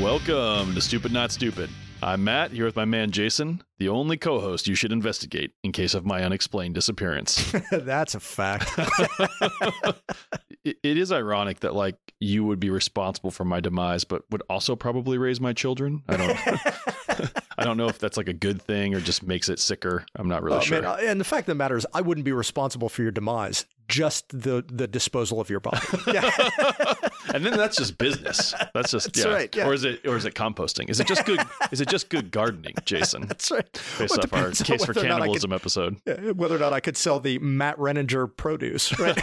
Welcome to Stupid Not Stupid. I'm Matt, here with my man Jason, the only co-host you should investigate in case of my unexplained disappearance. That's a fact. It is ironic that, like, you would be responsible for my demise, but would also probably raise my children. I don't know if that's like a good thing or just makes it sicker. I'm not really sure. Man, and the fact of the matter is, I wouldn't be responsible for your demise, just the disposal of your body. Yeah. And then that's just business. That's just right. Yeah. Or is it composting? Is it just good? Is it just good gardening, Jason? That's right. Based off our Case for Cannibalism episode. Whether or not I could sell the Matt Renninger produce. Right?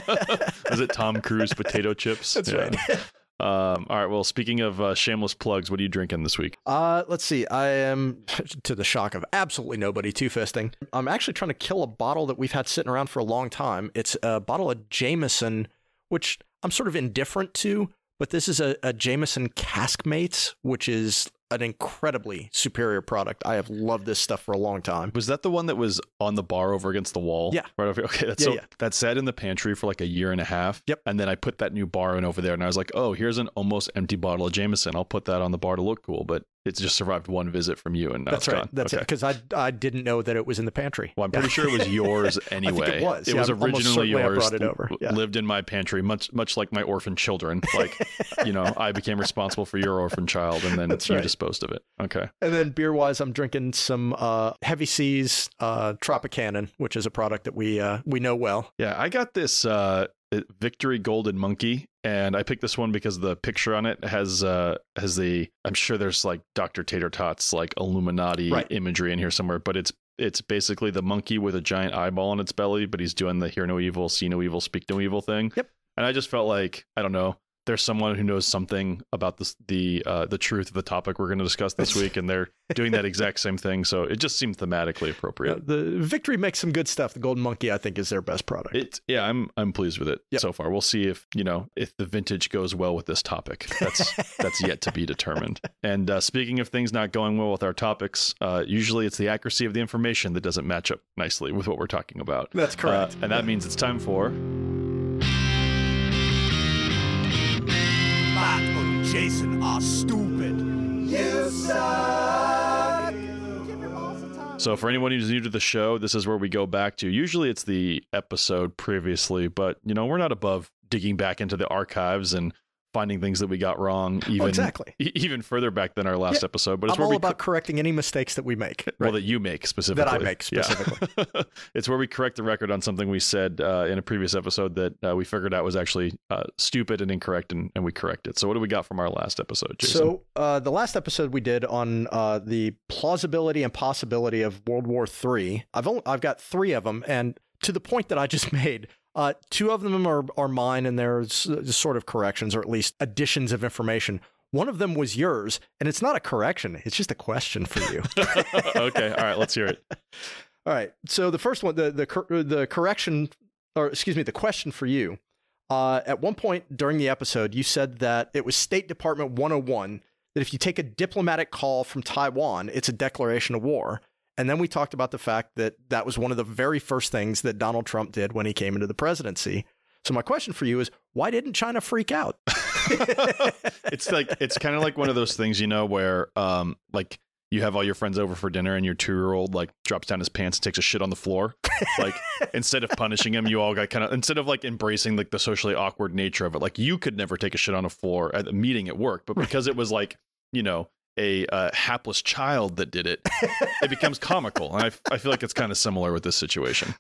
Is it Tom Cruise potato chips? That's right. All right. Well, speaking of shameless plugs, what are you drinking this week? Let's see. I am, to the shock of absolutely nobody, two-fisting. I'm actually trying to kill a bottle that we've had sitting around for a long time. It's a bottle of Jameson, which I'm sort of indifferent to, but this is a Jameson Caskmates, which is an incredibly superior product. I have loved this stuff for a long time. Was that the one that was on the bar over against the wall? Yeah. Right over. Okay. That sat in the pantry for like a year and a half. Yep. And then I put that new bar in over there, and I was like, oh, here's an almost empty bottle of Jameson. I'll put that on the bar to look cool, but it's just survived one visit from you, and now That's it's right. gone. That's okay. it. Because I didn't know that it was in the pantry. Well, I'm pretty sure it was yours anyway. I think it was. It was originally yours. I brought it over. Yeah. Lived in my pantry, much like my orphan children. Like, I became responsible for your orphan child, and then you disposed of it. Okay. And then beer-wise, I'm drinking some Heavy Seas Tropicana, which is a product that we know well. Yeah, I got this Victory Golden Monkey, and I picked this one because the picture on it has I'm sure there's like Dr. Tater Tots like Illuminati imagery in here somewhere, but it's basically the monkey with a giant eyeball on its belly, but he's doing the hear no evil, see no evil, speak no evil thing. Yep. And I just felt like, I don't know, there's someone who knows something about the truth of the topic we're going to discuss this week, and they're doing that exact same thing. So it just seemed thematically appropriate. The Victory makes some good stuff. The Golden Monkey, I think, is their best product. I'm pleased with it so far. We'll see if the vintage goes well with this topic. That's yet to be determined. And speaking of things not going well with our topics, usually it's the accuracy of the information that doesn't match up nicely with what we're talking about. That's correct. And that means it's time for Matt and Jason are stupid. You suck. So for anyone who's new to the show, this is where we go back to. Usually it's the episode previously, but we're not above digging back into the archives and finding things that we got wrong, even further back than our last episode. But it's I'm all about correcting any mistakes that we make. Well, that you make specifically. That I make specifically. Yeah. It's where we correct the record on something we said in a previous episode that we figured out was actually stupid and incorrect, and we correct it. So what do we got from our last episode, Jason? So the last episode we did on the plausibility and possibility of World War III. I've got 3 of them, and to the point that I just made, 2 of them are mine, and they're sort of corrections, or at least additions of information. One of them was yours, and it's not a correction. It's just a question for you. Okay. All right. Let's hear it. All right. So the first one, the correction, or excuse me, the question for you. At one point during the episode, you said that it was State Department 101, that if you take a diplomatic call from Taiwan, it's a declaration of war. And then we talked about the fact that that was one of the very first things that Donald Trump did when he came into the presidency. So my question for you is, why didn't China freak out? It's kind of like one of those things, where like you have all your friends over for dinner and your 2-year-old like drops down his pants and takes a shit on the floor. Like instead of punishing him, you all got instead of like embracing like the socially awkward nature of it, like you could never take a shit on a floor at a meeting at work, but because it was like, a hapless child that did it, it becomes comical. And I feel like it's kind of similar with this situation.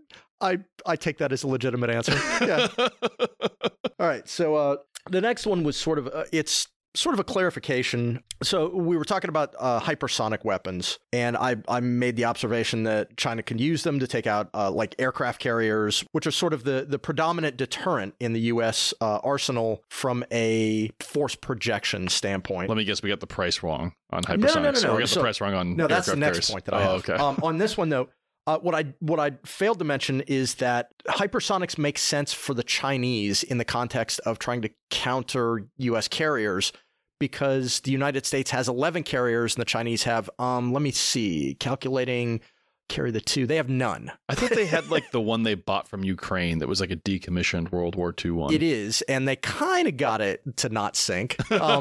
I take that as a legitimate answer. Yeah. All right. So the next one was sort of it's sort of a clarification. So we were talking about hypersonic weapons, and I made the observation that China can use them to take out like aircraft carriers, which are sort of the predominant deterrent in the U.S. Arsenal from a force projection standpoint. Let me guess, we got the price wrong on hypersonics. No. We got the price wrong on no. That's the carriers. next point that I have. Okay. On this one though. What I failed to mention is that hypersonics make sense for the Chinese in the context of trying to counter U.S. carriers, because the United States has 11 carriers and the Chinese have, let me see, calculating carry the 2. They have none. I thought they had like the one they bought from Ukraine that was like a decommissioned World War II one. It is, and they kind of got it to not sink.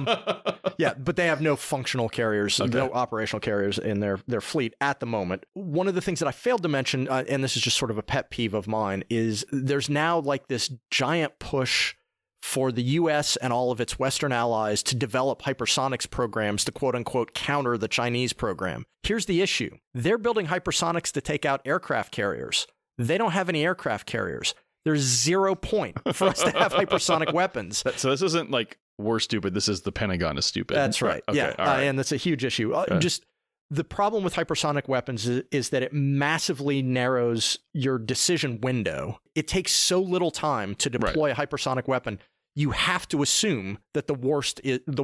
Yeah, but they have no functional carriers, no operational carriers in their fleet at the moment. One of the things that I failed to mention, and this is just sort of a pet peeve of mine, is there's now like this giant push for the U.S. and all of its Western allies to develop hypersonics programs to quote-unquote counter the Chinese program. Here's the issue. They're building hypersonics to take out aircraft carriers. They don't have any aircraft carriers. There's 0 point for us to have hypersonic weapons. So this isn't like we're stupid. This is the Pentagon is stupid. That's right. Okay, Yeah, all right. and that's a huge issue. Just the problem with hypersonic weapons is that it massively narrows your decision window. It takes so little time to deploy a hypersonic weapon. You have to assume that the worst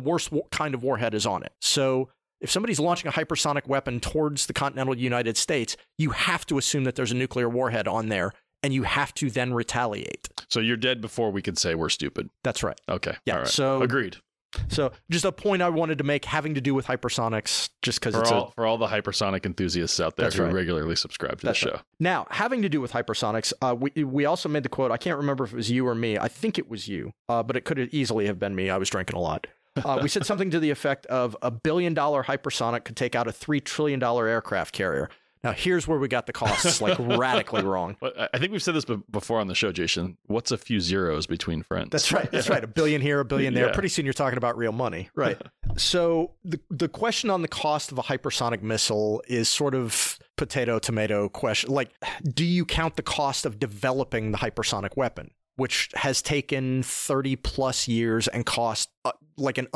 kind of warhead is on it. So if somebody's launching a hypersonic weapon towards the continental United States, you have to assume that there's a nuclear warhead on there, and you have to then retaliate. So you're dead before we could say we're stupid. That's right. Okay. Yeah. All right. So agreed. So just a point I wanted to make having to do with hypersonics, just because For all the hypersonic enthusiasts out there who regularly subscribe to the show. Right. Now, having to do with hypersonics, we also made the quote. I can't remember if it was you or me. I think it was you, but it could easily have been me. I was drinking a lot. We said something to the effect of $1 billion hypersonic could take out a $3 trillion aircraft carrier. Now, here's where we got the costs like radically wrong. I think we've said this before on the show, Jason. What's a few zeros between friends? That's right. That's right. $1 billion here, $1 billion there. Yeah. Pretty soon you're talking about real money. Right. So the question on the cost of a hypersonic missile is sort of potato-tomato question. Like, do you count the cost of developing the hypersonic weapon, which has taken 30 plus years and cost like an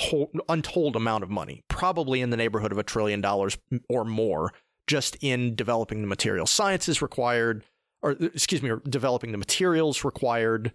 untold amount of money, probably in the neighborhood of $1 trillion or more, just in developing the material sciences required, developing the materials required,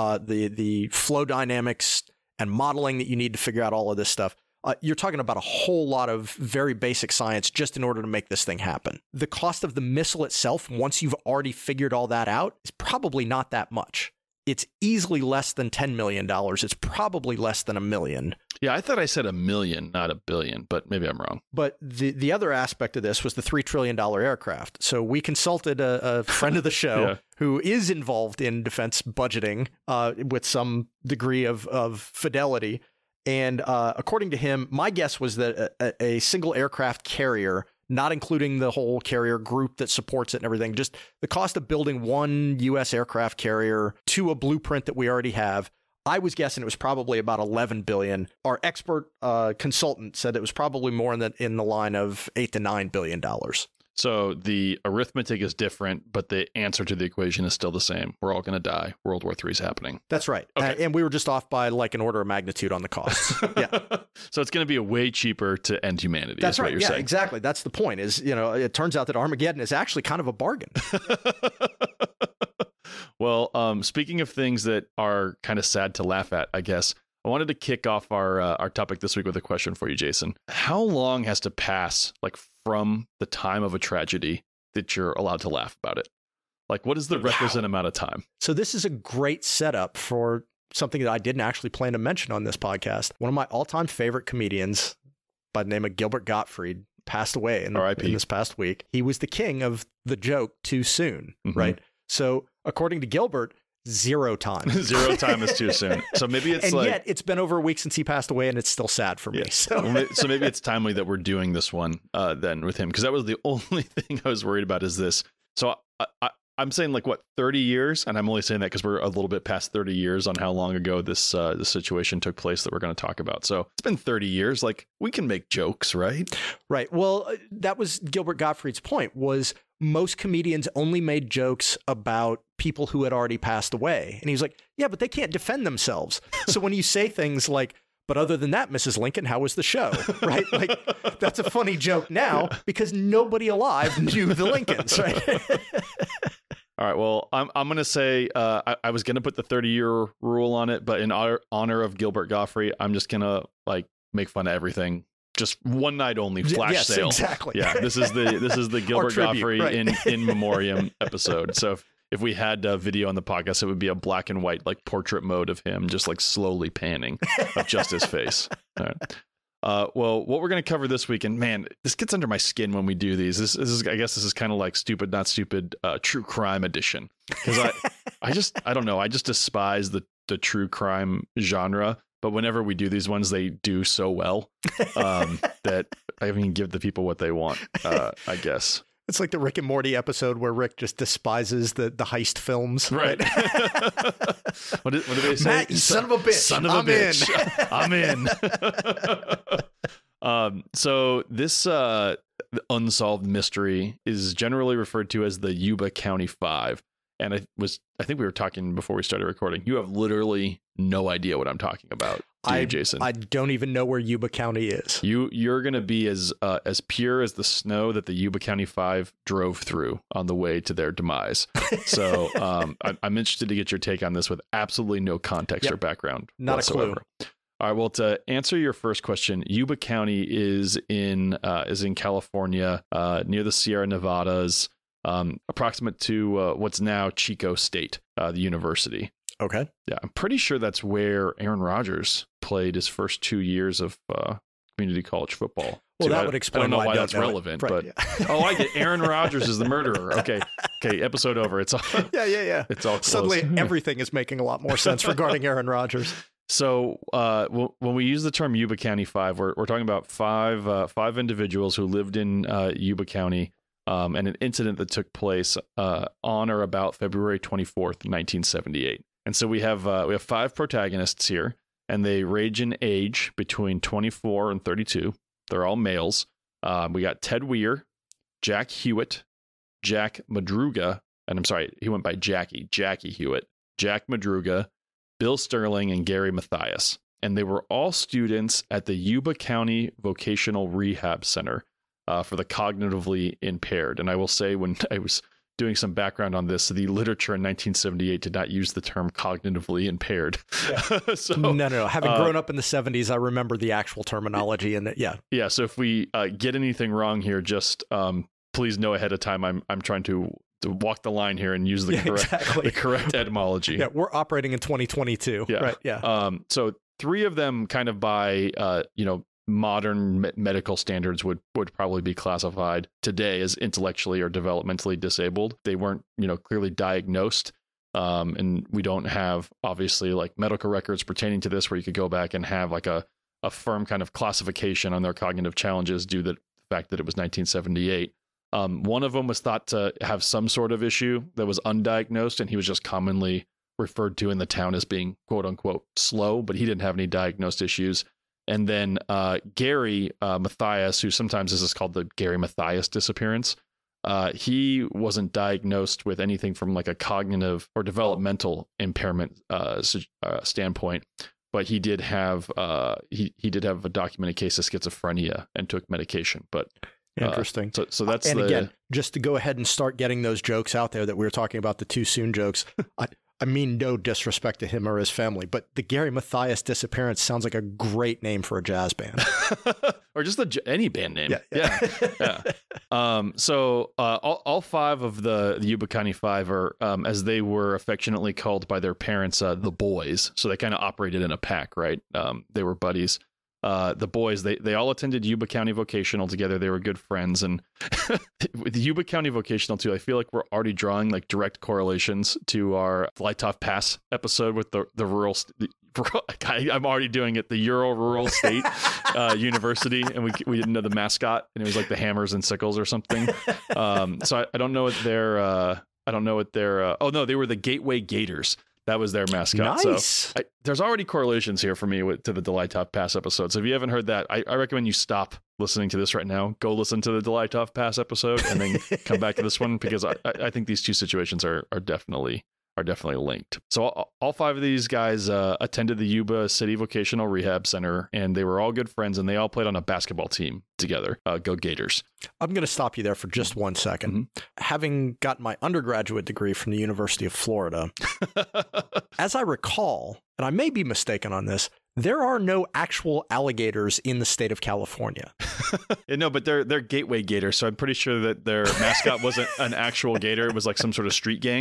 the flow dynamics and modeling that you need to figure out all of this stuff. You're talking about a whole lot of very basic science just in order to make this thing happen. The cost of the missile itself, once you've already figured all that out, is probably not that much. It's easily less than $10 million. It's probably less than $1 million. Yeah, I thought I said $1 million, not $1 billion, but maybe I'm wrong. But the other aspect of this was the $3 trillion aircraft. So we consulted a friend of the show who is involved in defense budgeting with some degree of fidelity. And according to him, my guess was that a single aircraft carrier, not including the whole carrier group that supports it and everything, just the cost of building one U.S. aircraft carrier to a blueprint that we already have, I was guessing it was probably about $11 billion. Our expert consultant said it was probably more in the line of $8 to $9 billion. So the arithmetic is different, but the answer to the equation is still the same. We're all going to die. World War III is happening. That's right. Okay. And we were just off by like an order of magnitude on the costs. Yeah. So it's going to be way cheaper to end humanity. That's right. What you're Yeah, saying. Exactly. That's the point is, it turns out that Armageddon is actually kind of a bargain. Well, speaking of things that are kind of sad to laugh at, I guess, I wanted to kick off our topic this week with a question for you, Jason. How long has to pass, like, from the time of a tragedy that you're allowed to laugh about it? Like, what is the requisite amount of time? So this is a great setup for something that I didn't actually plan to mention on this podcast. One of my all-time favorite comedians by the name of Gilbert Gottfried passed away in this past week. He was the king of the joke too soon, right? So according to Gilbert, 0 time. 0 time is too soon. So maybe it's yet it's been over a week since he passed away, and it's still sad for me. So maybe it's timely that we're doing this one then with him, because that was the only thing I was worried about is this. So I'm saying 30 years, and I'm only saying that because we're a little bit past 30 years on how long ago this situation took place that we're going to talk about. So it's been 30 years. Like, we can make jokes, right? Right. Well, that was Gilbert Gottfried's point, was most comedians only made jokes about people who had already passed away. And he was like, yeah, but they can't defend themselves. So when you say things like, but other than that, Mrs. Lincoln, how was the show? Right? Like, that's a funny joke now because nobody alive knew the Lincolns, right? All right. Well, I'm going to say I was going to put the 30-year rule on it, but in honor of Gilbert Gottfried, I'm just going to make fun of everything. Just one night only, flash sale. Exactly. Yeah, this is the Gilbert Gottfried right. in memoriam episode. So if we had a video on the podcast, it would be a black and white portrait mode of him, just slowly panning of just his face. All Well, what we're going to cover this week, and man, this gets under my skin when we do these. This is, I guess, this is kind of like Stupid Not Stupid, true crime edition. Because I don't know, I just despise the true crime genre. But whenever we do these ones, they do so well that I can give the people what they want. I guess. It's like the Rick and Morty episode where Rick just despises the heist films. Right. What did they say? Matt, you son of a bitch. Son of a bitch. I'm in. So this unsolved mystery is generally referred to as the Yuba County Five. And I think we were talking before we started recording. You have literally no idea what I'm talking about, do you, Jason? I don't even know where Yuba County is. You're going to be as pure as the snow that the Yuba County Five drove through on the way to their demise. So I'm interested to get your take on this with absolutely no context or background whatsoever. A clue. All right. Well, to answer your first question, Yuba County is in California, near the Sierra Nevadas. Approximate to what's now Chico State, the university. Okay. Yeah, I'm pretty sure that's where Aaron Rodgers played his first 2 years of community college football. Well, that would explain. I don't know why that's know relevant, right, but yeah. I get Aaron Rodgers is the murderer. Okay, episode over. It's all yeah. It's all close. Suddenly everything is making a lot more sense regarding Aaron Rodgers. So when we use the term Yuba County Five, we're talking about five individuals who lived in Yuba County. And an incident that took place on or about February 24th, 1978. And so we have five protagonists here, and they range in age between 24 and 32. They're all males. We got Ted Weir, Jack Hewitt, Jack Madruga, and I'm sorry, he went by Jackie Hewitt, Jack Madruga, Bill Sterling, and Gary Mathias. And they were all students at the Yuba County Vocational Rehab Center for the cognitively impaired. And I will say, when I was doing some background on this, the literature in 1978 did not use the term cognitively impaired. Yeah. So, no. Having grown up in the 70s, I remember the actual terminology. And yeah. So if we get anything wrong here, just please know ahead of time. I'm trying to walk the line here and use the correct etymology. Yeah, we're operating in 2022. Yeah. Right. Yeah. So three of them, kind of by modern medical standards, would probably be classified today as intellectually or developmentally disabled. They weren't, clearly diagnosed. And we don't have, obviously, like medical records pertaining to this where you could go back and have like a firm kind of classification on their cognitive challenges due to the fact that it was 1978. One of them was thought to have some sort of issue that was undiagnosed, and he was just commonly referred to in the town as being quote unquote slow, but he didn't have any diagnosed issues. And then Gary Mathias, who sometimes this is called the Gary Mathias disappearance, he wasn't diagnosed with anything from like a cognitive or developmental impairment standpoint, but he did have he did have a documented case of schizophrenia and took medication. But interesting. So that's again, just to go ahead and start getting those jokes out there that we were talking about, the too soon jokes. I mean, no disrespect to him or his family, but the Gary Mathias disappearance sounds like a great name for a jazz band. Or just any band name. Yeah. So all five of the Yuba County Five are, as they were affectionately called by their parents, the boys. So they kind of operated in a pack, right? They were buddies. The boys, they all attended Yuba County Vocational together. They were good friends. And with Yuba County Vocational too, I feel like we're already drawing like direct correlations to our Flytov Pass episode with the rural. I'm already doing it. The Ural Rural State University, and we didn't know the mascot, and it was like the hammers and sickles or something. So I don't know what their. Oh no, they were the Gateway Gators. That was their mascot. Nice. So there's already correlations here for me to the Delaitov Pass episode. So if you haven't heard that, I recommend you stop listening to this right now. Go listen to the Delaitov Pass episode and then come back to this one, because I think these two situations are definitely linked. So all five of these guys attended the Yuba City Vocational Rehab Center, and they were all good friends, and they all played on a basketball team together. Go Gators. I'm going to stop you there for just 1 second. Mm-hmm. Having got my undergraduate degree from the University of Florida, as I recall, and I may be mistaken on this, there are no actual alligators in the state of California. No, but they're Gateway Gators, so I'm pretty sure that their mascot wasn't an actual gator. It was like some sort of street gang.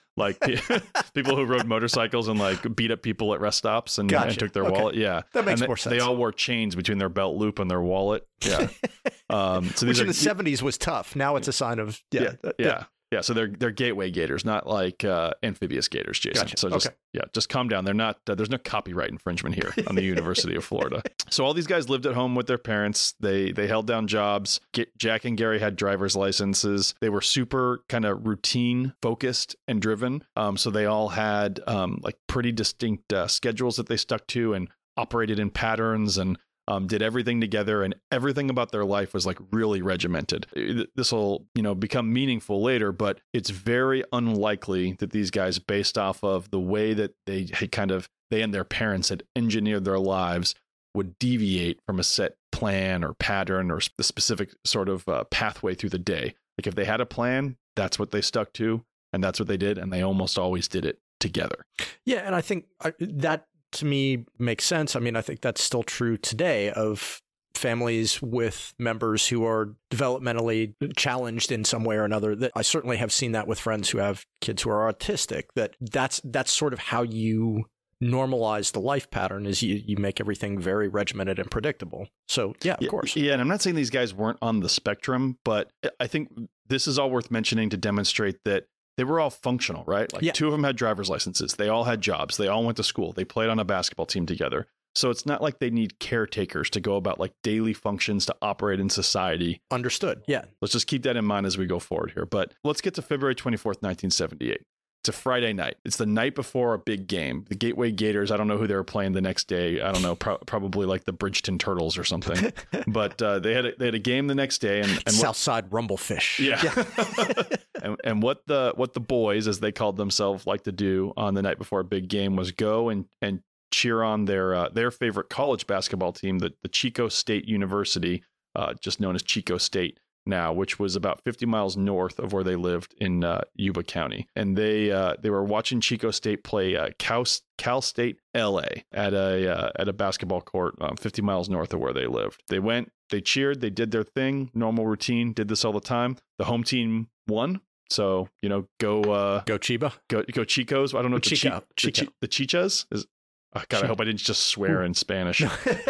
like people who rode motorcycles and like beat up people at rest stops and took their wallet. Yeah, that makes and more sense. They all wore chains between their belt loop and their wallet. Yeah, so which in the 70s was tough. Now it's a sign of yeah. So they're gateway gators, not like amphibious gators, Jason. Gotcha. So just calm down. They're not. There's no copyright infringement here on the University of Florida. So all these guys lived at home with their parents. They held down jobs. Jack and Gary had driver's licenses. They were super kind of routine focused and driven. So they all had like pretty distinct schedules that they stuck to and operated in patterns and did everything together, and everything about their life was like really regimented. This will, become meaningful later, but it's very unlikely that these guys, based off of the way that they and their parents had engineered their lives, would deviate from a set plan or pattern or the specific sort of pathway through the day. Like if they had a plan, that's what they stuck to, and that's what they did, and they almost always did it together. Yeah, and I think that to me makes sense. I mean, I think that's still true today of families with members who are developmentally challenged in some way or another. That I certainly have seen that with friends who have kids who are autistic, that's sort of how you normalize the life pattern, is you make everything very regimented and predictable. So yeah, of course. Yeah. And I'm not saying these guys weren't on the spectrum, but I think this is all worth mentioning to demonstrate that they were all functional, right? Like two of them had driver's licenses. They all had jobs. They all went to school. They played on a basketball team together. So it's not like they need caretakers to go about like daily functions to operate in society. Understood. Yeah. Let's just keep that in mind as we go forward here. But let's get to February 24th, 1978. It's a Friday night. It's the night before a big game. The Gateway Gators, I don't know who they were playing the next day. I don't know, probably like the Bridgeton Turtles or something. But they had a game the next day. And Southside Rumblefish. Yeah. and what the boys, as they called themselves, like to do on the night before a big game was go and cheer on their favorite college basketball team, the Chico State University, just known as Chico State now, which was about 50 miles north of where they lived in Yuba County. And they were watching Chico State play Cal State LA at a basketball court 50 miles north of where they lived. They went, they cheered, they did their thing, normal routine, did this all the time. The home team won. So, go Chiba. Go Chicos. I don't know what Chico. The Chichas is. Oh, God, I hope I didn't just swear in Spanish. Do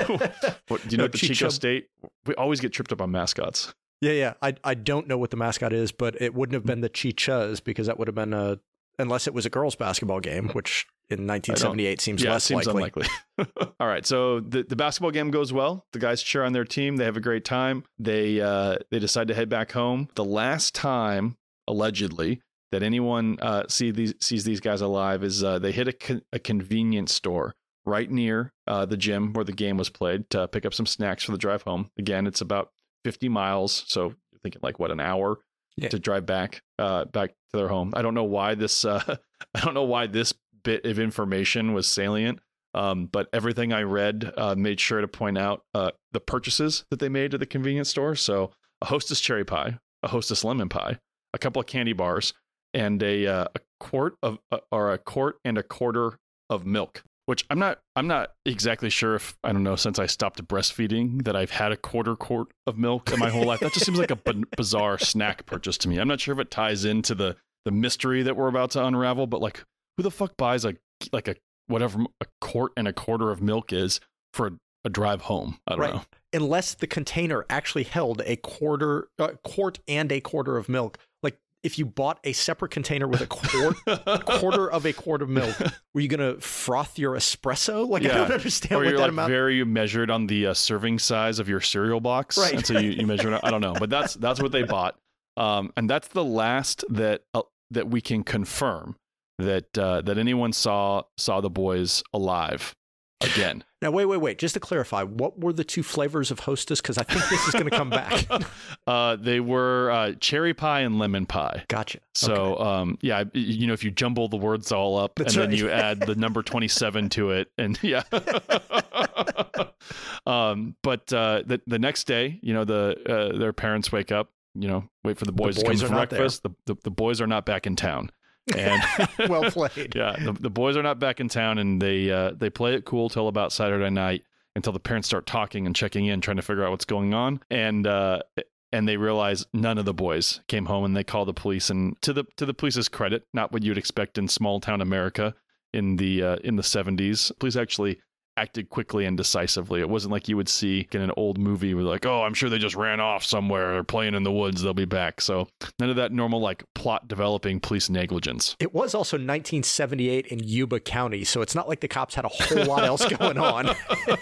you know what the Chico State? We always get tripped up on mascots. Yeah. I don't know what the mascot is, but it wouldn't have been the Chichas, because that would have been unless it was a girls' basketball game, which in 1978 seems less likely. Unlikely. All right, so the basketball game goes well. The guys cheer on their team. They have a great time. They decide to head back home. The last time, allegedly, that anyone sees these guys alive is they hit a convenience store right near the gym where the game was played to pick up some snacks for the drive home. Again, it's about 50 miles, so you're thinking like an hour to drive back to their home. I don't know why this bit of information was salient, but everything I read made sure to point out the purchases that they made at the convenience store. So a Hostess cherry pie, a Hostess lemon pie, a couple of candy bars, and a quart and a quarter of milk. Which I'm not exactly sure if, I don't know, since I stopped breastfeeding, that I've had a quarter quart of milk in my whole life. That just seems like a bizarre snack purchase to me. I'm not sure if it ties into the mystery that we're about to unravel, but like, who the fuck buys a quart and a quarter of milk is for a drive home? I don't know. Unless the container actually held a quart and a quarter of milk. Like, if you bought a separate container with a quarter of a quart of milk, were you going to froth your espresso? Like, I don't understand what that amount. Very measured on the serving size of your cereal box. Right. And so you measure it. I don't know, but that's what they bought. And that's the last that we can confirm that anyone saw the boys alive again. Now, wait. Just to clarify, what were the two flavors of Hostess? Because I think this is going to come back. They were cherry pie and lemon pie. Gotcha. So, okay. If you jumble the words all up, That's and right. then you add the number 27 to it, and yeah. But the next day, their parents wake up, wait for the boys to come for breakfast. The boys are not back in town. And well played. Yeah, the boys are not back in town, and they play it cool till about Saturday night, until the parents start talking and checking in, trying to figure out what's going on. And and they realize none of the boys came home, and they call the police. And to the police's credit, not what you'd expect in small town America in the 70s, police actually acted quickly and decisively. It wasn't like you would see in an old movie where like, oh, I'm sure they just ran off somewhere or playing in the woods, they'll be back. So none of that normal like plot developing police negligence. It was also 1978 in Yuba County, so it's not like the cops had a whole lot else going on.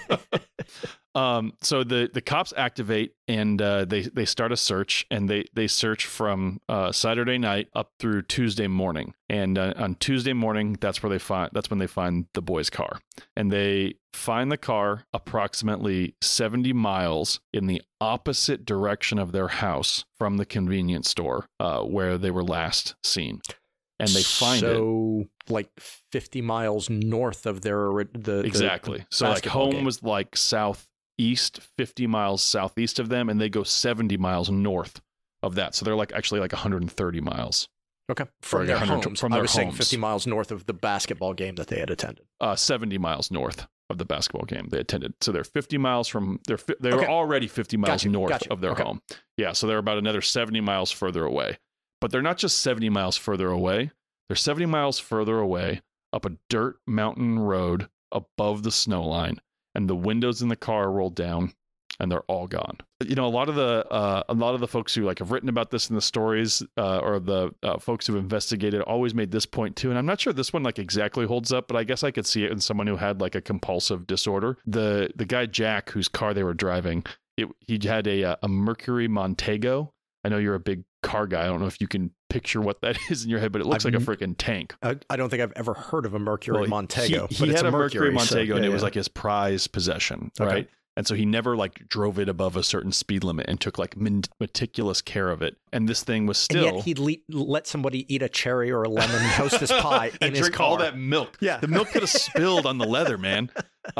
So the cops activate, and they start a search, and they search from Saturday night up through Tuesday morning. And on Tuesday morning, that's when they find the boys' car, and they find the car approximately 70 miles in the opposite direction of their house from the convenience store where they were last seen. And they find it like 50 miles north of exactly. The so like home game. was like southeast, 50 miles southeast of them, and they go 70 miles north of that. So they're like actually like 130 miles. Okay. From their homes. From their I was saying homes. 50 miles north of the basketball game that they had attended. 70 miles north of the basketball game they attended. So they're 50 miles from they were already 50 miles north of their home. Yeah. So they're about another 70 miles further away. But they're not just 70 miles further away. They're 70 miles further away up a dirt mountain road above the snow line, and the windows in the car roll down, and they're all gone. You know, a lot of the folks who like have written about this in the stories, or the folks who've investigated, always made this point too. And I'm not sure this one like exactly holds up, but I guess I could see it in someone who had like a compulsive disorder. The guy Jack, whose car they were driving, he had a Mercury Montego. I know you're a big car guy. I don't know if you can picture what that is in your head, but it looks like a freaking tank. I don't think I've ever heard of a Mercury Montego. He had a Mercury Montego, and it was yeah. like his prized possession, right? And so he never like drove it above a certain speed limit and took like meticulous care of it. And this thing was still. And yet he'd let somebody eat a cherry or a lemon hostess pie in his drink car. all that milk. Yeah, the milk could have spilled on the leather, man.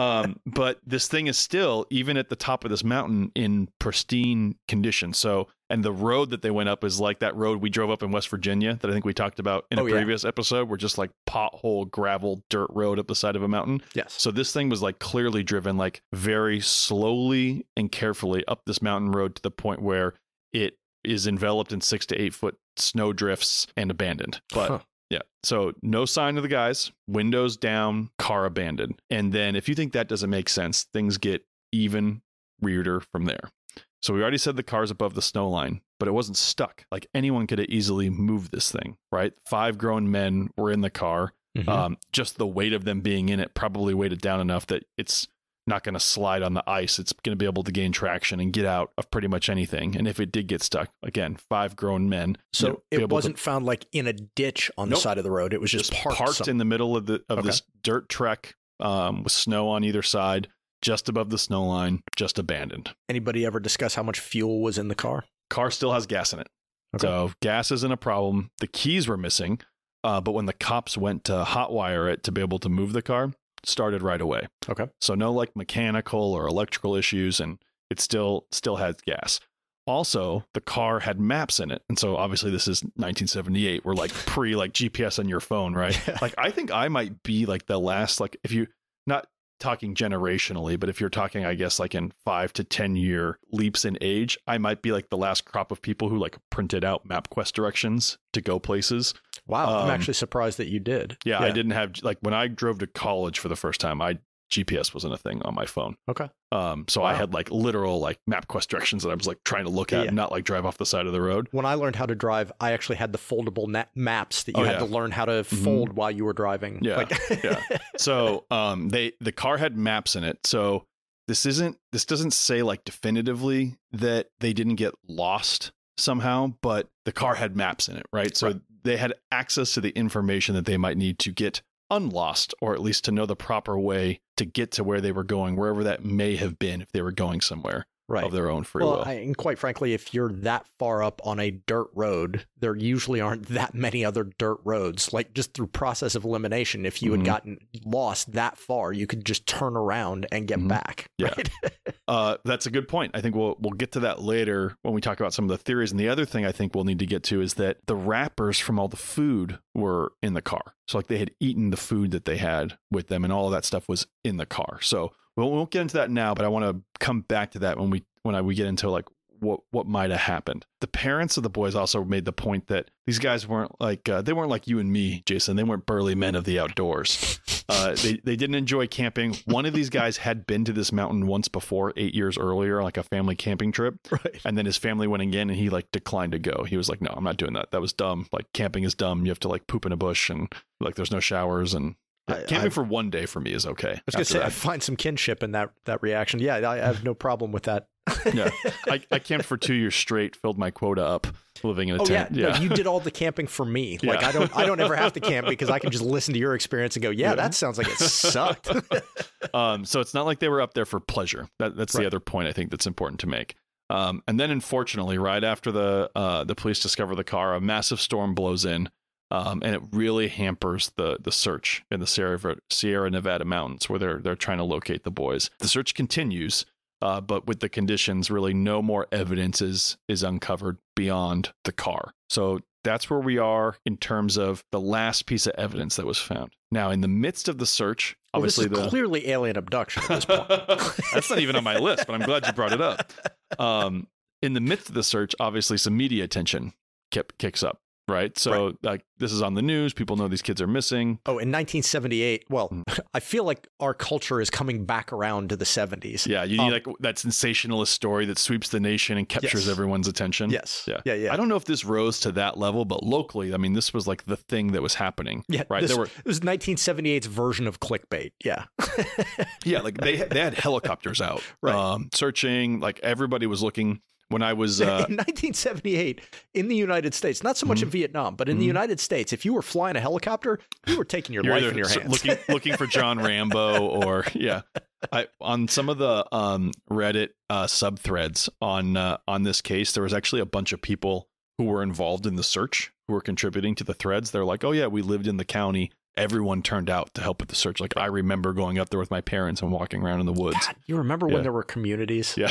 But this thing is still, even at the top of this mountain, in pristine condition. So, and the road that they went up is like that road we drove up in West Virginia that I think we talked about in a previous episode. We're just like pothole, gravel, dirt road up the side of a mountain. Yes. So this thing was like clearly driven like very slowly and carefully up this mountain road to the point where it is enveloped in 6 to 8 foot snow drifts and abandoned. But yeah, so no sign of the guys, windows down, car abandoned. And then if you think that doesn't make sense, things get even weirder from there. So we already said the car's above the snow line, but it wasn't stuck. Like anyone could have easily moved this thing, right? 5 grown men were in the car. Mm-hmm. Just the weight of them being in it probably weighed it down enough that it's not going to slide on the ice. It's going to be able to gain traction and get out of pretty much anything. And if it did get stuck, again, 5 grown men. So it wasn't found like in a ditch on the side of the road. It was just parked in the middle of this dirt trek with snow on either side, just above the snow line, just abandoned. Anybody ever discuss how much fuel was in the car? Car still has gas in it. Okay. So gas isn't a problem. The keys were missing, but when the cops went to hotwire it to be able to move the car, started right away. Okay. So no like mechanical or electrical issues, and it still has gas. Also, the car had maps in it. And so obviously this is 1978. We're like pre like GPS on your phone, right? Like I think I might be like the last, like if you not talking generationally, but if you're talking, I guess like in 5 to 10 year leaps in age, I might be like the last crop of people who like printed out MapQuest directions to go places. Wow. I'm actually surprised that you did. Yeah. I didn't have like when I drove to college for the first time, GPS wasn't a thing on my phone. Okay. So I had like literal like MapQuest directions that I was like trying to look at and not like drive off the side of the road. When I learned how to drive, I actually had the foldable maps that you had to learn how to fold while you were driving. Yeah. Yeah. So the car had maps in it. So this doesn't say like definitively that they didn't get lost somehow, but the car had maps in it, right? So they had access to the information that they might need to get unlost, or at least to know the proper way to get to where they were going, wherever that may have been, if they were going somewhere of their own free will. And quite frankly, if you're that far up on a dirt road, there usually aren't that many other dirt roads. Like just through process of elimination, if you had gotten lost that far, you could just turn around and get back. Right? Yeah. That's a good point. I think we'll get to that later when we talk about some of the theories. And the other thing I think we'll need to get to is that the wrappers from all the food were in the car. So like they had eaten the food that they had with them, and all of that stuff was in the car. So we won't get into that now, but I want to come back to that when we get into like what might have happened. The parents of the boys also made the point that these guys weren't like they weren't like you and me, Jason. They weren't burly men of the outdoors. They didn't enjoy camping. One of these guys had been to this mountain once before, 8 years earlier, like a family camping trip. Right. And then his family went again, and he like declined to go. He was like, "No, I'm not doing that. That was dumb. Like camping is dumb. You have to like poop in a bush, and like there's no showers, and camping for one day for me is okay." I was going to say, I find some kinship in that reaction. Yeah, I have no problem with that. Yeah, I camped for 2 years straight, filled my quota up, living in a tent. Yeah, no, you did all the camping for me. Like I don't ever have to camp because I can just listen to your experience and go, that sounds like it sucked. So it's not like they were up there for pleasure. That's the other point I think that's important to make. And then unfortunately, right after the police discover the car, a massive storm blows in. And it really hampers the search in the Sierra Nevada mountains where they're trying to locate the boys. The search continues, but with the conditions, really no more evidence is uncovered beyond the car. So that's where we are in terms of the last piece of evidence that was found. Now, in the midst of the search, obviously this is clearly alien abduction at this point. That's not even on my list, but I'm glad you brought it up. In the midst of the search, obviously some media attention kicks up. Right. So like this is on the news. People know these kids are missing. Oh, in 1978. Well, I feel like our culture is coming back around to the 70s. Yeah. You need like that sensationalist story that sweeps the nation and captures everyone's attention. Yes. Yeah. I don't know if this rose to that level, but locally, I mean, this was like the thing that was happening. Yeah. Right. It was 1978's version of clickbait. Yeah. Yeah. Like they had helicopters out searching, like everybody was looking. When I was in 1978 in the United States, not so much in Vietnam, but in the United States, if you were flying a helicopter, you were taking your life in your hands. looking for John Rambo or on some of the Reddit sub threads on this case, there was actually a bunch of people who were involved in the search who were contributing to the threads. They're like, "Oh yeah, we lived in the county. Everyone turned out to help with the search." Like I remember going up there with my parents and walking around in the woods. God, you remember when there were communities? Yeah.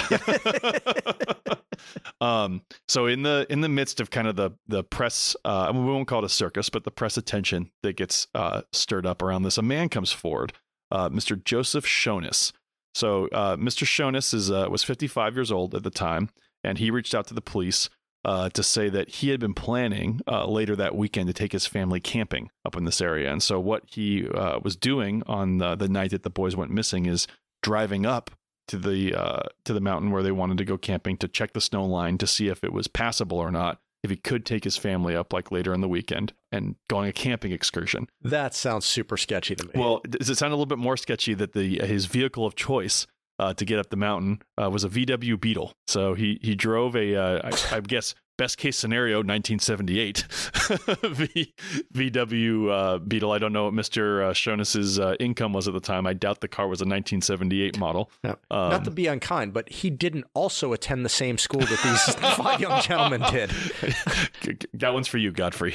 So in the midst of kind of the press, we won't call it a circus, but the press attention that gets stirred up around this, a man comes forward, Mr. Joseph Shonis. So Mr. Shonis was 55 years old at the time, and he reached out to the police to say that he had been planning later that weekend to take his family camping up in this area. And so what he was doing on the night that the boys went missing is driving up to the mountain where they wanted to go camping to check the snow line to see if it was passable or not, if he could take his family up like later in the weekend and going a camping excursion. That sounds super sketchy to me. Well, does it sound a little bit more sketchy that his vehicle of choice to get up the mountain was a VW Beetle? So he drove I guess best case scenario 1978 VW Beetle. I don't know what Mr. Shonis's income was at the time. I doubt the car was a 1978 model. No, not to be unkind, but he didn't also attend the same school that these 5 young gentlemen did. That one's for you, Godfrey.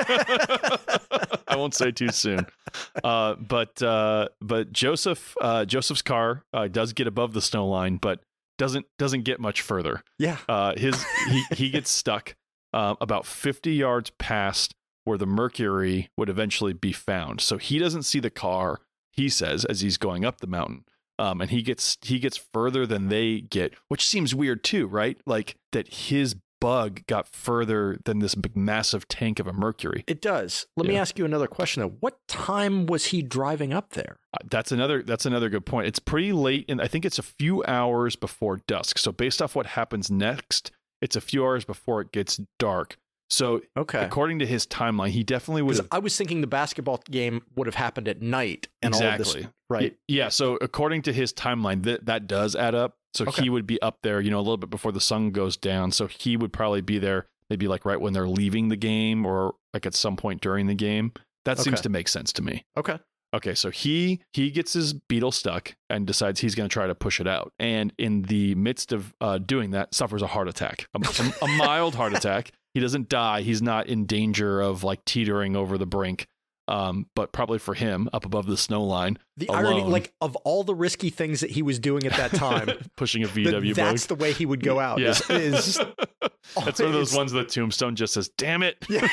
I won't say too soon. But Joseph's car does get above the snow line, but doesn't get much further. Yeah. He gets stuck about 50 yards past where the mercury would eventually be found. So he doesn't see the car, he says, as he's going up the mountain. And he gets further than they get, which seems weird too, right? Like that his bug got further than this big, massive tank of a mercury. It does. Let me ask you another question though. What time was he driving up there? That's another good point. It's pretty late, and I think it's a few hours before dusk. So based off what happens next, it's a few hours before it gets dark. So according to his timeline, he definitely would have... I was thinking the basketball game would have happened at night and all of this, right? Yeah, so according to his timeline, that does add up. So he would be up there, a little bit before the sun goes down. So he would probably be there maybe like right when they're leaving the game or like at some point during the game. That seems to make sense to me. Okay, so he gets his Beetle stuck and decides he's going to try to push it out. And in the midst of doing that, suffers a heart attack, a mild heart attack. He doesn't die. He's not in danger of like teetering over the brink. But probably for him, up above the snow line, the alone, irony, like of all the risky things that he was doing at that time, pushing a VW that's the way he would go out. Yeah. Is that's one of those ones that Tombstone just says, "Damn it." Yeah.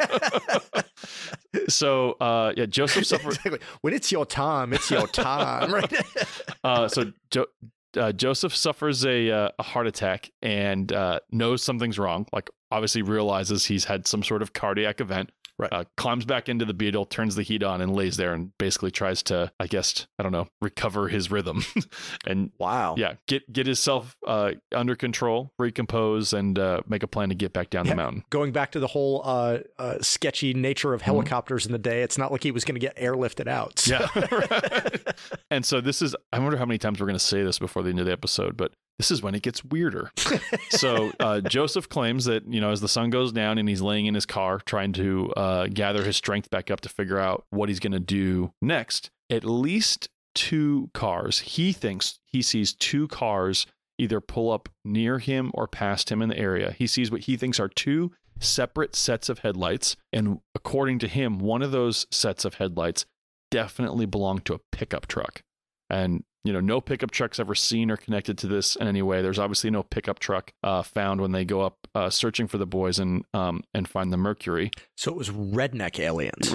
So, Joseph suffered. Exactly. When it's your time, it's your time, right? So Joseph suffers a heart attack and knows something's wrong. Like, obviously realizes he's had some sort of cardiac event. Right. Climbs back into the Beetle, turns the heat on, and lays there and basically tries to, I guess, I don't know, recover his rhythm. And wow. Yeah, get himself under control, recompose, and make a plan to get back down the mountain. Going back to the whole sketchy nature of helicopters in the day, it's not like he was going to get airlifted out. So. Yeah. Right. And so this is, I wonder how many times we're going to say this before the end of the episode, but this is when it gets weirder. So Joseph claims that, as the sun goes down and he's laying in his car trying to gather his strength back up to figure out what he's going to do next, at least 2 cars, he thinks he sees 2 cars either pull up near him or past him in the area. He sees what he thinks are 2 separate sets of headlights. And according to him, one of those sets of headlights definitely belonged to a pickup truck. And no pickup truck's ever seen or connected to this in any way. There's obviously no pickup truck found when they go up searching for the boys and find the Mercury. So it was redneck aliens.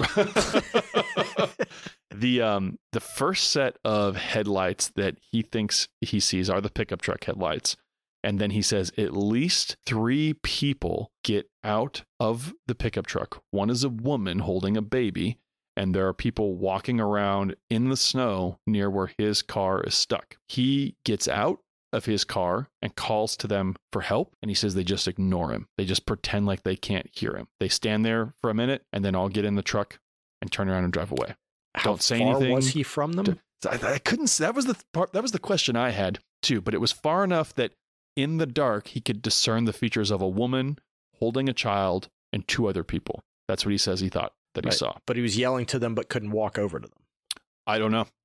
The first set of headlights that he thinks he sees are the pickup truck headlights. And then he says at least 3 people get out of the pickup truck. One is a woman holding a baby. And there are people walking around in the snow near where his car is stuck. He gets out of his car and calls to them for help. And he says they just ignore him. They just pretend like they can't hear him. They stand there for a minute and then all get in the truck and turn around and drive away. Don't say anything. How far was he from them? I couldn't. That was the part. That was the question I had too. But it was far enough that in the dark he could discern the features of a woman holding a child and 2 other people. That's what he says he thought that he saw. But he was yelling to them, but couldn't walk over to them. I don't know.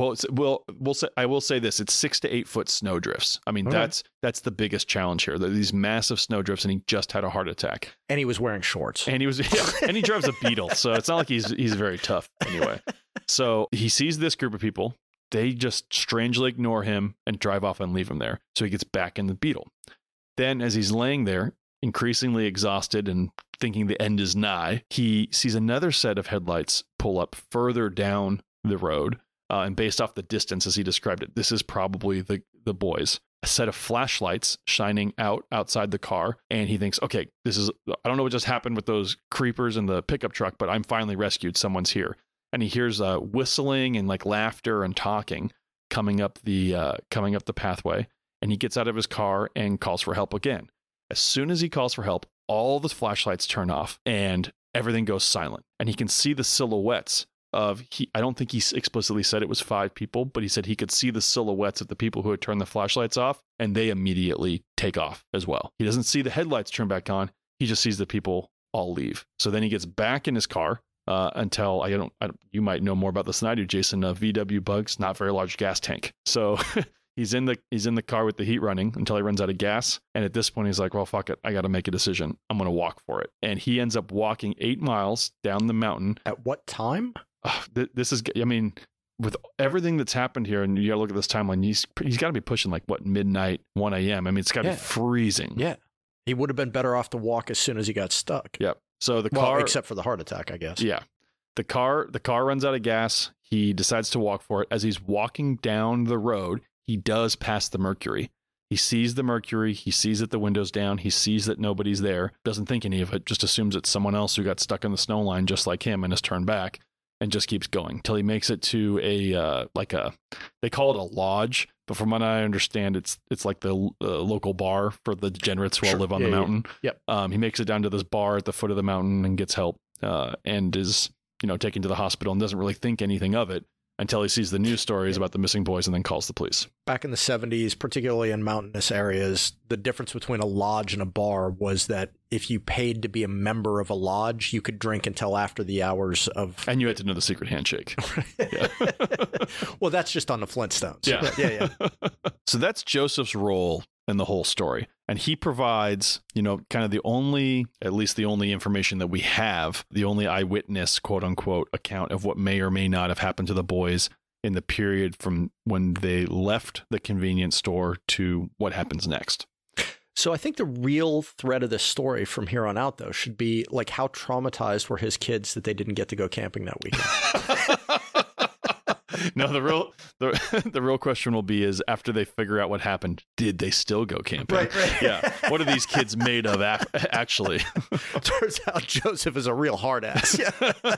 I will say this: it's 6 to 8 foot snow drifts. I mean, that's the biggest challenge here. These massive snow drifts, and he just had a heart attack. And he was wearing shorts. And he drives a Beetle, so it's not like he's very tough anyway. So he sees this group of people. They just strangely ignore him and drive off and leave him there. So he gets back in the Beetle. Then, as he's laying there, increasingly exhausted and thinking the end is nigh, he sees another set of headlights pull up further down the road. And based off the distance, as he described it, this is probably the boys. A set of flashlights shining outside the car. And he thinks, okay, I don't know what just happened with those creepers in the pickup truck, but I'm finally rescued. Someone's here. And he hears whistling and like laughter and talking coming up the pathway. And he gets out of his car and calls for help again. As soon as he calls for help, all the flashlights turn off and everything goes silent. And he can see the silhouettes of, I don't think he explicitly said it was 5 people, but he said he could see the silhouettes of the people who had turned the flashlights off, and they immediately take off as well. He doesn't see the headlights turn back on. He just sees the people all leave. So then he gets back in his car until, you might know more about this than I do, Jason, VW Bugs, not very large gas tank. So He's in the car with the heat running until he runs out of gas. And at this point, he's like, well, fuck it. I got to make a decision. I'm going to walk for it. And he ends up walking 8 miles down the mountain. At what time? This is, I mean, with everything that's happened here, and you got to look at this timeline, he's got to be pushing like, what, midnight, 1 a.m. I mean, it's got to be freezing. Yeah. He would have been better off to walk as soon as he got stuck. Yep. So the car, except for the heart attack, I guess. Yeah. The car runs out of gas. He decides to walk for it. As he's walking down the road, he does pass the Mercury. He sees the Mercury. He sees that the window's down. He sees that nobody's there. Doesn't think any of it. Just assumes it's someone else who got stuck in the snow line just like him and has turned back, and just keeps going till he makes it to they call it a lodge, but from what I understand, it's like the local bar for the degenerates who all live on the mountain. Yep. He makes it down to this bar at the foot of the mountain and gets help, and is taken to the hospital and doesn't really think anything of it until he sees the news stories about the missing boys and then calls the police. Back in the 70s, particularly in mountainous areas, the difference between a lodge and a bar was that if you paid to be a member of a lodge, you could drink until after the hours of... And you had to know the secret handshake. Well, that's just on the Flintstones. Yeah. Yeah. So that's Joseph's role in the whole story. And he provides, kind of the only information that we have, the only eyewitness, quote unquote, account of what may or may not have happened to the boys in the period from when they left the convenience store to what happens next. So I think the real thread of this story from here on out, though, should be like, how traumatized were his kids that they didn't get to go camping that weekend? No, the real question will be is after they figure out what happened, did they still go camping? Right. Yeah. What are these kids made of actually? Turns out Joseph is a real hard ass. Yeah.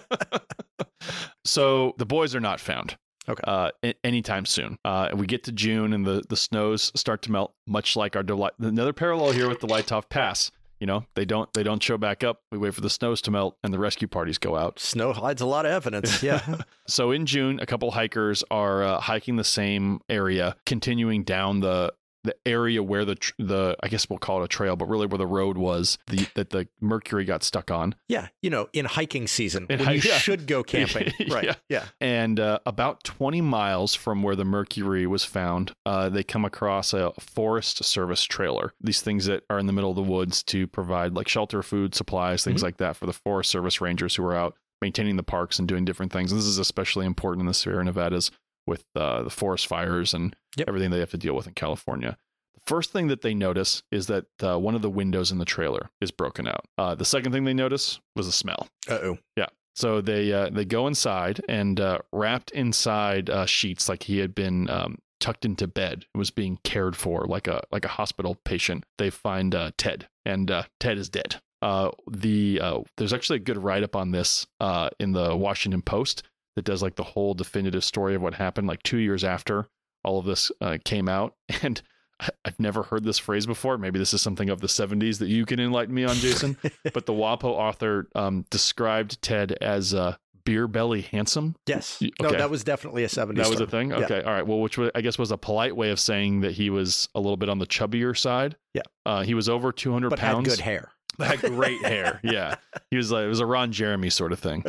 So the boys are not found. Okay. Anytime soon. We get to June and the snows start to melt, much like our another parallel here with the Delaitov Pass. You know, they don't show back up. We wait for the snows to melt and the rescue parties go out. Snow hides a lot of evidence. Yeah. So in June, a couple hikers are hiking the same area, continuing down the area where the I guess we'll call it a trail, but really where the road was that the Mercury got stuck on. Yeah, in hiking season, you should go camping. Right. Yeah. And about 20 miles from where the Mercury was found, they come across a Forest Service trailer. These things that are in the middle of the woods to provide like shelter, food, supplies, things like that for the Forest Service rangers who are out maintaining the parks and doing different things. And this is especially important in the Sierra Nevadas with the forest fires and everything they have to deal with in California. The first thing that they notice is that one of the windows in the trailer is broken out. The second thing they notice was the smell. Uh-oh. Yeah. So they go inside and wrapped inside sheets like he had been tucked into bed and was being cared for like a hospital patient. They find Ted, and Ted is dead. There's actually a good write-up on this in the Washington Post that does like the whole definitive story of what happened like 2 years after all of this came out. And I've never heard this phrase before. Maybe this is something of the 70s that you can enlighten me on, Jason. But the WAPO author described Ted as beer belly handsome. Yes. Okay. No, that was definitely a 70s That was term. a thing? Okay. Yeah. All right. Well, which I guess was a polite way of saying that he was a little bit on the chubbier side. Yeah. He was over 200 but pounds. Had good hair. Had great hair. Yeah. He was like, it was a Ron Jeremy sort of thing.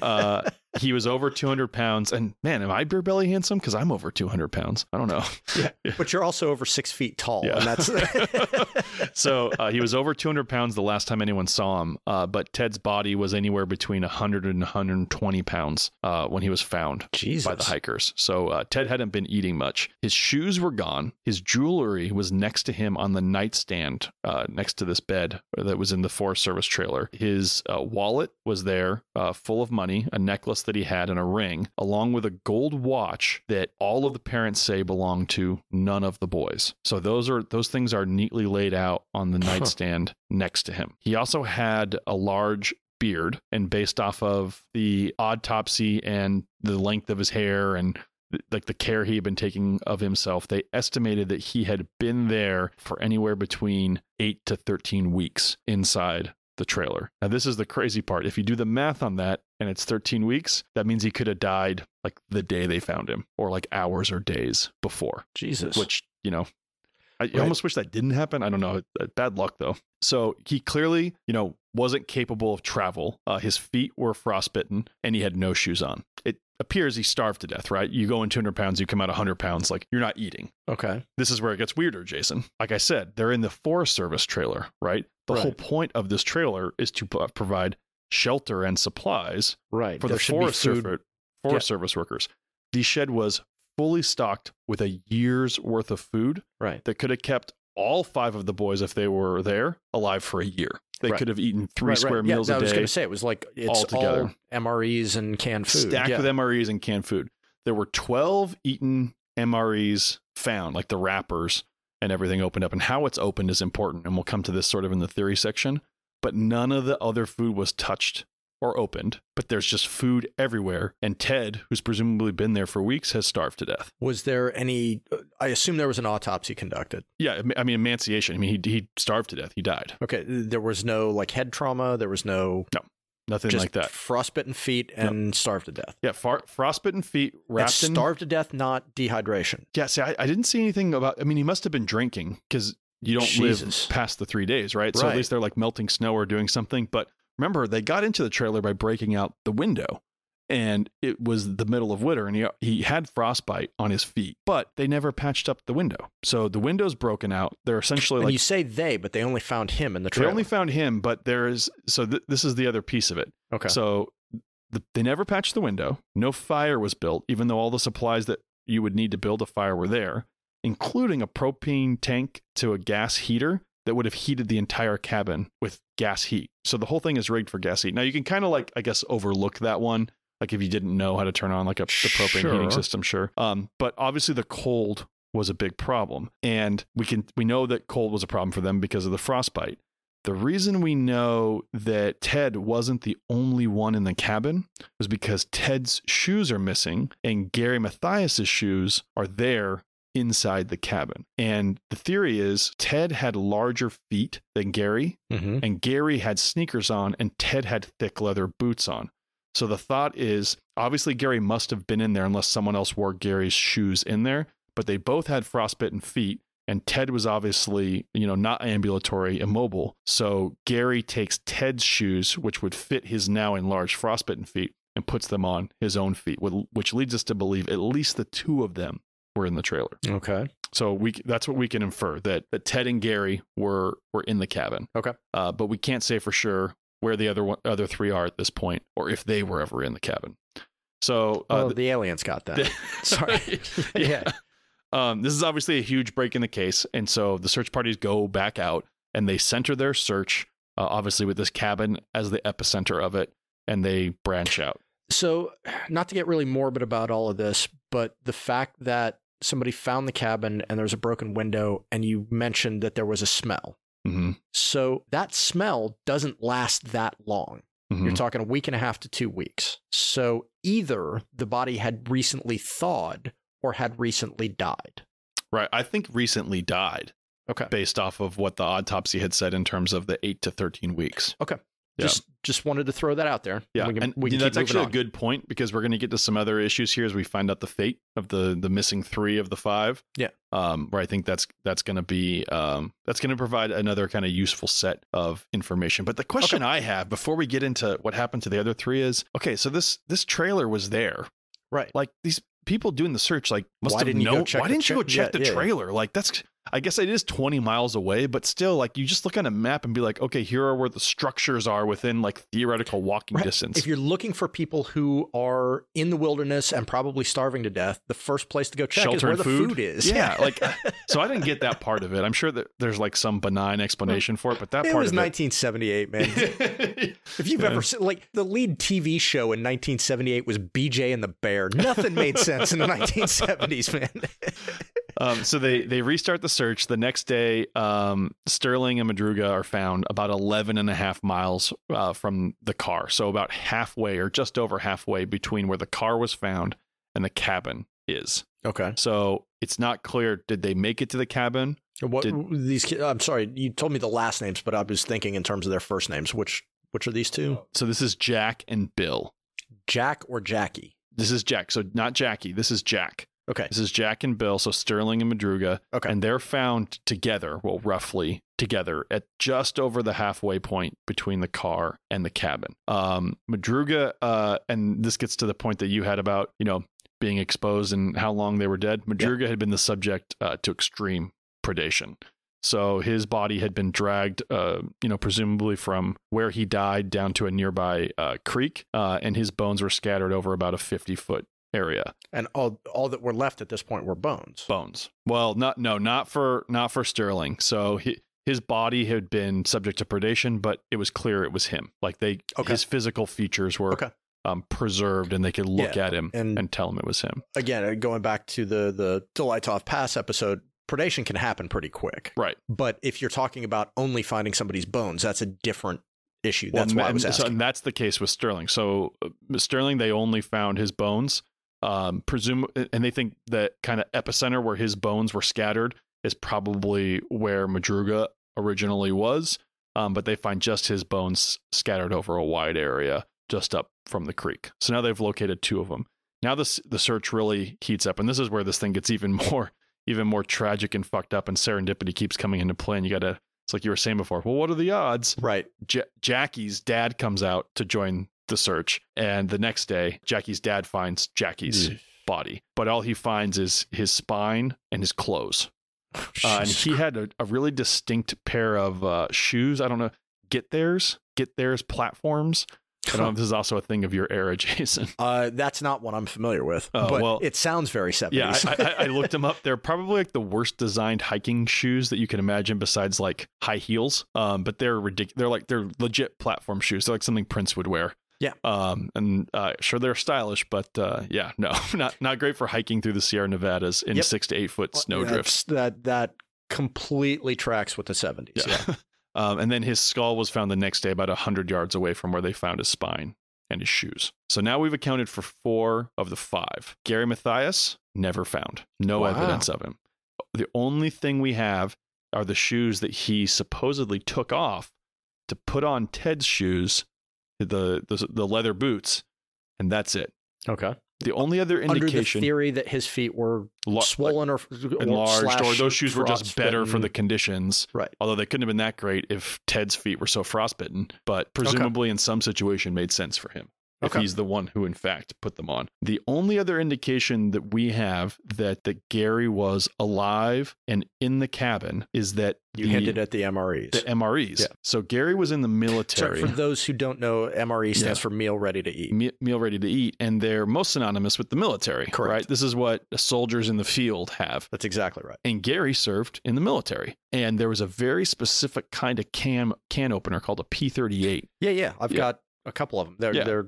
He was over 200 pounds. And man, am I beer belly handsome? Because I'm over 200 pounds. I don't know. Yeah. But you're also over 6 feet tall. Yeah. And that's So he was over 200 pounds the last time anyone saw him. But Ted's body was anywhere between 100 and 120 pounds when he was found by the hikers. So Ted hadn't been eating much. His shoes were gone. His jewelry was next to him on the nightstand next to this bed that was in the Forest Service trailer. His wallet was there, full of money, a necklace that he had, and a ring, along with a gold watch that all of the parents say belonged to none of the boys. So those things are neatly laid out on the nightstand next to him. He also had a large beard, and based off of the autopsy and the length of his hair and like the care he had been taking of himself, they estimated that he had been there for anywhere between 8 to 13 weeks inside the trailer. Now, this is the crazy part. If you do the math on that and it's 13 weeks, that means he could have died like the day they found him or like hours or days before. Jesus. Which, I almost wish that didn't happen. I don't know. Bad luck, though. So he clearly, wasn't capable of travel. His feet were frostbitten and he had no shoes on. It appears he starved to death, right? You go in 200 pounds, you come out 100 pounds, like you're not eating. Okay. This is where it gets weirder, Jason. Like I said, they're in the Forest Service trailer, right? The whole point of this trailer is to provide shelter and supplies for the Forest Service workers. The shed was fully stocked with a year's worth of food that could have kept all 5 of the boys, if they were there, alive for a year. They could have eaten 3 square meals a day. I was going to say, it was like it's all MREs and canned food. Stacked with MREs and canned food. There were 12 eaten MREs found, like the wrappers and everything opened up. And how it's opened is important. And we'll come to this sort of in the theory section. But none of the other food was touched or opened, but there's just food everywhere. And Ted, who's presumably been there for weeks, has starved to death. Was there any, I assume there was an autopsy conducted. Yeah, I mean, emaciation. I mean, he starved to death. He died. Okay, there was no like head trauma. There was no... No, nothing like that. Frostbitten feet and starved to death. Yeah, frostbitten feet wrapped in... starved to death, not dehydration. Yeah, see, I didn't see anything about... I mean, he must have been drinking because you don't live past the 3 days, right? So at least they're like melting snow or doing something. But remember, they got into the trailer by breaking out the window. And it was the middle of winter, and he had frostbite on his feet, but they never patched up the window. So the window's broken out. They're essentially and you say but they only found him in the trailer. They only found him, but there is... So this is the other piece of it. Okay. So they never patched the window. No fire was built, even though all the supplies that you would need to build a fire were there, including a propane tank to a gas heater that would have heated the entire cabin with gas heat. So the whole thing is rigged for gas heat. Now you can kind of like, I guess, overlook that one Like if you didn't know how to turn on like the propane heating Sure. system, sure. But obviously the cold was a big problem. And we know that cold was a problem for them because of the frostbite. The reason we know that Ted wasn't the only one in the cabin was because Ted's shoes are missing and Gary Mathias's shoes are there inside the cabin. And the theory is Ted had larger feet than Gary, Mm-hmm. and Gary had sneakers on and Ted had thick leather boots on. So the thought is obviously Gary must have been in there unless someone else wore Gary's shoes in there, but they both had frostbitten feet. And Ted was obviously, not ambulatory, immobile. So Gary takes Ted's shoes, which would fit his now enlarged frostbitten feet, and puts them on his own feet, which leads us to believe at least the two of them were in the trailer. Okay. So that's what we can infer, that Ted and Gary were in the cabin. Okay. But we can't say for sure where the other three are at this point, or if they were ever in the cabin. So the aliens got that. Sorry. yeah. This is obviously a huge break in the case. And so the search parties go back out and they center their search, obviously with this cabin as the epicenter of it, and they branch out. So, not to get really morbid about all of this, but the fact that somebody found the cabin and there's a broken window and you mentioned that there was a smell. Mm-hmm. So that smell doesn't last that long. Mm-hmm. You're talking a week and a half to 2 weeks. So either the body had recently thawed or had recently died. Right. I think recently died. Okay. Based off of what the autopsy had said in terms of the 8 to 13 weeks. Okay. Yeah. Just wanted to throw that out there. Yeah, we can that's keep actually moving a good point because we're going to get to some other issues here as we find out the fate of the missing 3 of the 5. Yeah. Where I think that's going to be that's going to provide another kind of useful set of information. But the question I have before we get into what happened to the other 3 is, okay, so this trailer was there, right? Like these people doing the search, like must Why have didn't you known. go check Why the didn't you go check the yeah. trailer? Like that's. I guess it is 20 miles away, but still, like you just look on a map and be like, okay, here are where the structures are within like theoretical walking distance. If you're looking for people who are in the wilderness and probably starving to death, the first place to go check is where the food is. Yeah, like so I didn't get that part of it. I'm sure that there's like some benign explanation for it, but that it part was of 1978, man. If you've ever seen, like the lead TV show in 1978 was BJ and the Bear. Nothing made sense in the 1970s, man. So they restart the search. The next day, Sterling and Madruga are found about 11 and a half miles from the car. So about halfway or just over halfway between where the car was found and the cabin is. Okay. So it's not clear. Did they make it to the cabin? I'm sorry, you told me the last names, but I was thinking in terms of their first names. Which are these two? So this is Jack and Bill. Jack or Jackie? This is Jack. So not Jackie. This is Jack. Okay. This is Jack and Bill, so Sterling and Madruga. Okay. And they're found together, well, roughly together, at just over the halfway point between the car and the cabin. Madruga, and this gets to the point that you had about, being exposed and how long they were dead. Madruga had been the subject to extreme predation. So his body had been dragged, presumably from where he died down to a nearby creek, and his bones were scattered over about a 50-foot area. And all that were left at this point were bones. Bones. Well, not for Sterling. So his body had been subject to predation, but it was clear it was him. Like his physical features were preserved, and they could look at him and tell him it was him. Again, going back to the Dolaitov Pass episode, predation can happen pretty quick. Right. But if you're talking about only finding somebody's bones, that's a different issue. That's why I was asking. And that's the case with Sterling. So Sterling, they only found his bones. And they think that kind of epicenter where his bones were scattered is probably where Madruga originally was. But they find just his bones scattered over a wide area just up from the creek. So now they've located 2 of them. Now the search really heats up, and this is where this thing gets even more tragic and fucked up, and serendipity keeps coming into play. And it's like you were saying before, well, what are the odds? Right. Jackie's dad comes out to join the search, and the next day Jackie's dad finds Jackie's body, but all he finds is his spine and his clothes. And he had a really distinct pair of shoes. I don't know, Get Theirs platforms. I don't know if this is also a thing of your era, Jason. That's not what I'm familiar with, but it sounds very 70s. Yeah, I looked them up. They're probably like the worst designed hiking shoes that you can imagine besides like high heels. But they're ridiculous. They're legit platform shoes. They're like something Prince would wear. Yeah. And sure, they're stylish, but yeah, no, not great for hiking through the Sierra Nevadas in 6 to 8 foot snow drifts. That completely tracks with the 70s. Yeah. And then his skull was found the next day about 100 yards away from where they found his spine and his shoes. So now we've accounted for 4 of the 5. Gary Mathias, never found. No evidence of him. The only thing we have are the shoes that he supposedly took off to put on Ted's shoes, the leather boots, and that's it. Okay. The only other indication, under the theory that his feet were swollen or enlarged, or those shoes were just better for the conditions. Right. Although they couldn't have been that great if Ted's feet were so frostbitten, but presumably in some situation made sense for him. If he's the one who, in fact, put them on. The only other indication that we have that Gary was alive and in the cabin is that you hinted at the MREs. The MREs. Yeah. So Gary was in the military. So for those who don't know, MRE stands for meal ready to eat. Meal ready to eat, and they're most synonymous with the military. Correct. Right? This is what soldiers in the field have. That's exactly right. And Gary served in the military, and there was a very specific kind of can opener called a P38. Yeah. I've got a couple of them.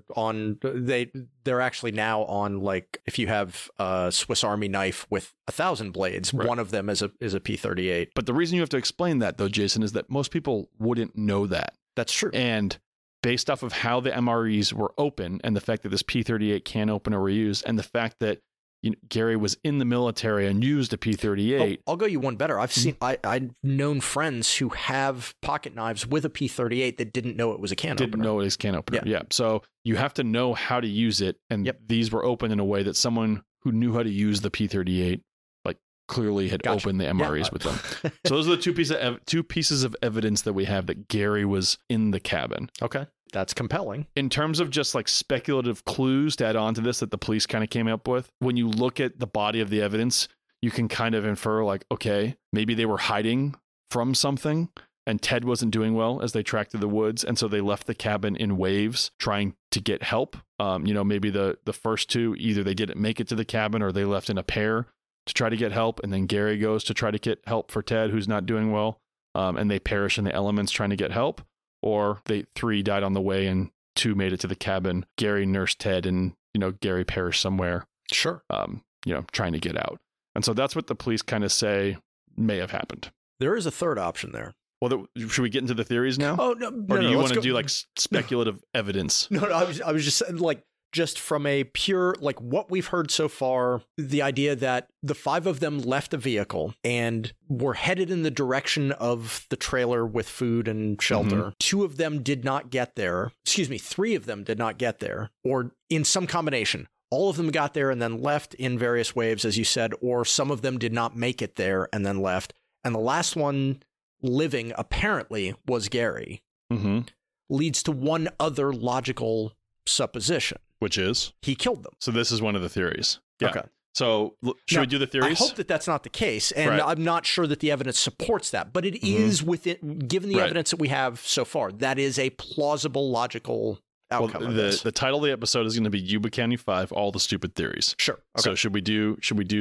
They're actually now on, like, if you have a Swiss Army knife with 1,000 blades, one of them is a P38. But the reason you have to explain that, though, Jason, is that most people wouldn't know that. That's true. And based off of how the MREs were open and the fact that this P38 can opener were used, and the fact that Gary was in the military and used a P38. I'll go you one better. I've known friends who have pocket knives with a P38 that didn't know it was a can opener. Didn't know it was a can opener. Yeah. So you have to know how to use it. And these were open in a way that someone who knew how to use the P38 clearly had opened the MREs with them. So those are the two pieces of evidence that we have that Gary was in the cabin. Okay. That's compelling. In terms of just like speculative clues to add on to this that the police kind of came up with, when you look at the body of the evidence, you can kind of infer like, okay, maybe they were hiding from something and Ted wasn't doing well as they tracked through the woods. And so they left the cabin in waves trying to get help. Maybe the first two, either they didn't make it to the cabin or they left in a pair to try to get help. And then Gary goes to try to get help for Ted, who's not doing well. And they perish in the elements trying to get help. Or 3 died on the way and 2 made it to the cabin. Gary nursed Ted and, Gary perished somewhere. Sure. Trying to get out. And so that's what the police kind of say may have happened. There is a third option there. Well, should we get into the theories now? Oh, no. Or do you want to do like speculative evidence? No, I was just saying, like, just from a pure, like, what we've heard so far, the idea that the 5 of them left the vehicle and were headed in the direction of the trailer with food and shelter. Mm-hmm. 2 of them did not get there. 3 of them did not get there, or in some combination. All of them got there and then left in various waves, as you said, or some of them did not make it there and then left. And the last one living, apparently, was Gary. Mm-hmm. Leads to one other logical supposition. Which is? He killed them. So this is one of the theories. Yeah. Okay. So should we do the theories? I hope that that's not the case. And I'm not sure that the evidence supports that. But it is within, given the evidence that we have so far, that is a plausible, logical outcome of this. The title of the episode is going to be Yuba County 5, All the Stupid Theories. Sure. Okay. So should we do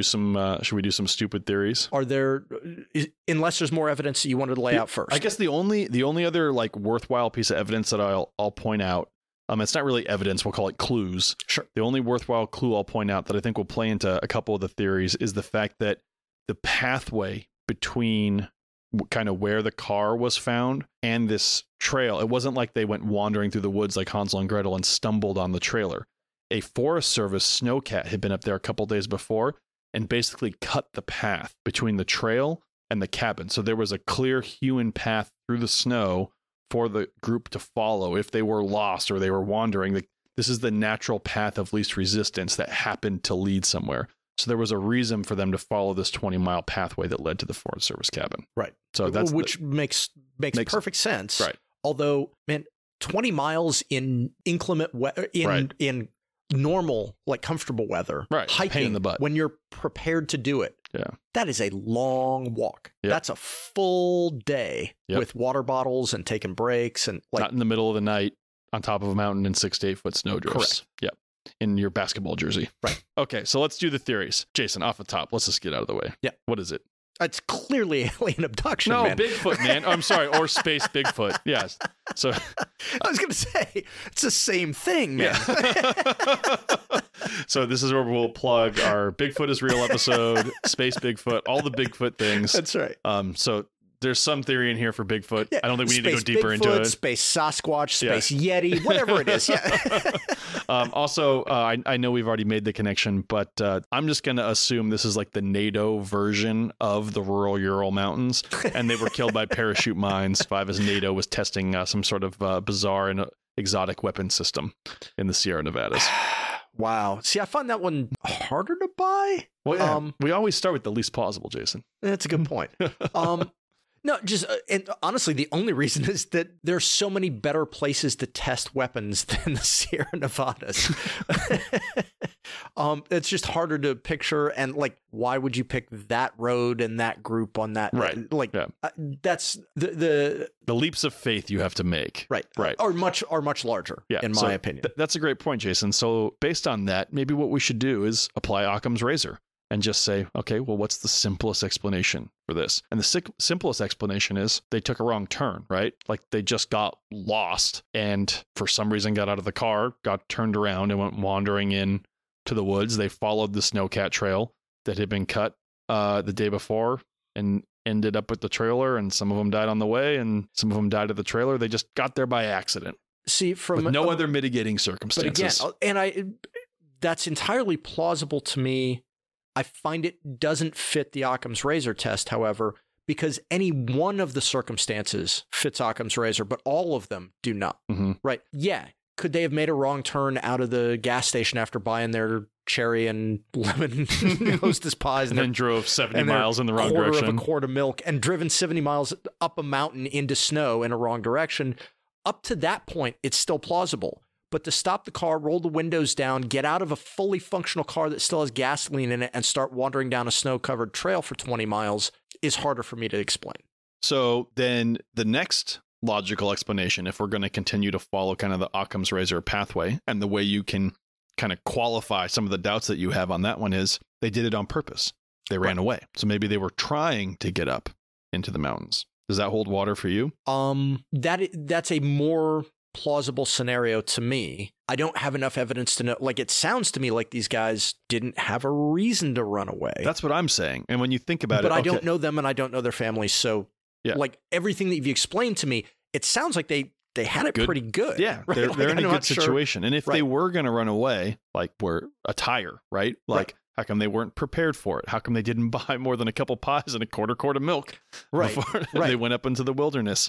some stupid theories? Are there, unless there's more evidence that you wanted to lay out first? I guess the only other like worthwhile piece of evidence that I'll point out, it's not really evidence, we'll call it clues. Sure. The only worthwhile clue I'll point out that I think will play into a couple of the theories is the fact that the pathway between kind of where the car was found and this trail, it wasn't like they went wandering through the woods like Hansel and Gretel and stumbled on the trailer. A Forest Service snowcat had been up there a couple days before and basically cut the path between the trail and the cabin. So there was a clear hewn path through the snow for the group to follow if they were lost or they were wandering. This is the natural path of least resistance that happened to lead somewhere. So there was a reason for them to follow this 20-mile pathway that led to the Forest Service cabin. Right. So that's makes perfect sense. Right. Although, man, 20 miles in inclement weather, in normal, like comfortable weather, hiking, pain in the butt. When you're prepared to do it. Yeah. That is a long walk. Yep. That's a full day with water bottles and taking breaks and not in the middle of the night on top of a mountain in 6 to 8 foot snow drifts. Correct. Yep. In your basketball jersey. Right. Okay. So let's do the theories. Jason, off the top, let's just get out of the way. Yeah. What is it? It's clearly alien abduction. No, man. Bigfoot, man. Oh, I'm sorry. Or space Bigfoot. Yes. So I was going to say, it's the same thing, man. So this is where we'll plug our Bigfoot is Real episode, Space Bigfoot, all the Bigfoot things. That's right. So there's some theory in here for Bigfoot. Yeah. I don't think we need to go Space deeper Bigfoot, into it. Space Sasquatch, Space Yeti, whatever it is. Yeah. Also, I know we've already made the connection, but I'm just going to assume this is like the NATO version of the rural Ural Mountains, and they were killed by parachute mines as NATO was testing some sort of bizarre and exotic weapon system in the Sierra Nevadas. Wow. See, I find that one harder to buy. Well, yeah, we always start with the least plausible, Jason. That's a good point. No, just and honestly, the only reason is that there's so many better places to test weapons than the Sierra Nevadas. It's just harder to picture, and like, why would you pick that road and that group on that? Right. That's the leaps of faith you have to make. Right. Are much larger. Yeah, in my opinion. That's a great point, Jason. So based on that, maybe what we should do is apply Occam's razor. And just say, okay, well, what's the simplest explanation for this? And the simplest explanation is they took a wrong turn, right? Like they just got lost and for some reason got out of the car, got turned around and went wandering in to the woods. They followed the snowcat trail that had been cut the day before and ended up with the trailer. And some of them died on the way and some of them died at the trailer. They just got there by accident. See, with no other mitigating circumstances. But again, that's entirely plausible to me. I find it doesn't fit the Occam's razor test, however, because any one of the circumstances fits Occam's razor, but all of them do not. Mm-hmm. Right? Yeah. Could they have made a wrong turn out of the gas station after buying their cherry and lemon Hostess pies and then drove 70 miles in the wrong direction? direction? Of a quart of milk and driven 70 miles up a mountain into snow in a wrong direction. Up to that point, it's still plausible. But to stop the car, roll the windows down, get out of a fully functional car that still has gasoline in it, and start wandering down a snow-covered trail for 20 miles is harder for me to explain. So then the next logical explanation, if we're going to continue to follow kind of the Occam's razor pathway, and the way you can kind of qualify some of the doubts that you have on that one is they did it on purpose. They ran away. So maybe they were trying to get up into the mountains. Does that hold water for you? That's a more plausible scenario to me. I don't have enough evidence to know. Like, it sounds to me like these guys didn't have a reason to run away. That's what I'm saying. And when you think about but I don't know them and I don't know their families. So like everything that you've explained to me, it sounds like they had it pretty good. Yeah. Right? They're in a good situation. And if they were going to run away, like we're a tire, right? Like how come they weren't prepared for it? How come they didn't buy more than a couple pies and a quart of milk before they went up into the wilderness?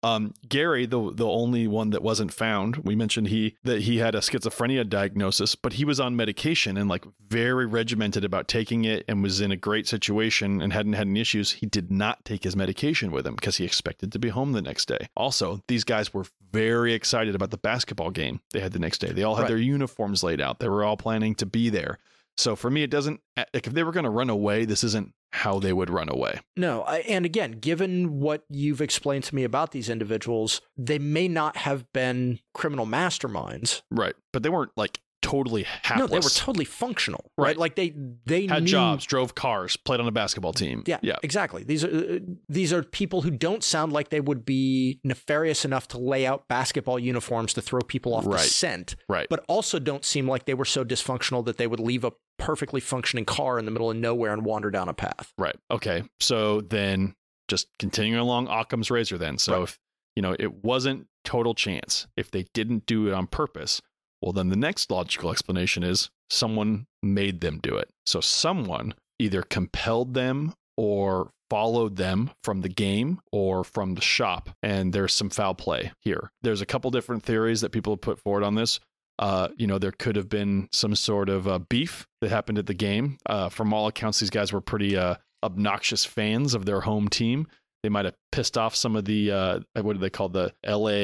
Gary, the only one that wasn't found, we mentioned that he had a schizophrenia diagnosis, but he was on medication and like very regimented about taking it and was in a great situation and hadn't had any issues. He did not take his medication with him because he expected to be home the next day. Also, these guys were very excited about the basketball game they had the next day. They all had their uniforms laid out. They were all planning to be there. So for me, it doesn't, like if they were going to run away, this isn't how they would run away. No. And again, given what you've explained to me about these individuals, they may not have been criminal masterminds. Right. But they weren't like totally hapless. No, they were totally functional. Right. Like they had knew jobs, drove cars, played on a basketball team. Yeah, exactly. These are people who don't sound like they would be nefarious enough to lay out basketball uniforms to throw people off the scent. Right. But also don't seem like they were so dysfunctional that they would leave a perfectly functioning car in the middle of nowhere and wander down a path. Right. Okay. So then just continuing along Occam's razor then. So if, it wasn't total chance, if they didn't do it on purpose, well, then the next logical explanation is someone made them do it. So someone either compelled them or followed them from the game or from the shop. And there's some foul play here. There's a couple different theories that people have put forward on this. There could have been some sort of beef that happened at the game. From all accounts, these guys were pretty obnoxious fans of their home team. They might have pissed off some of the, what do they call the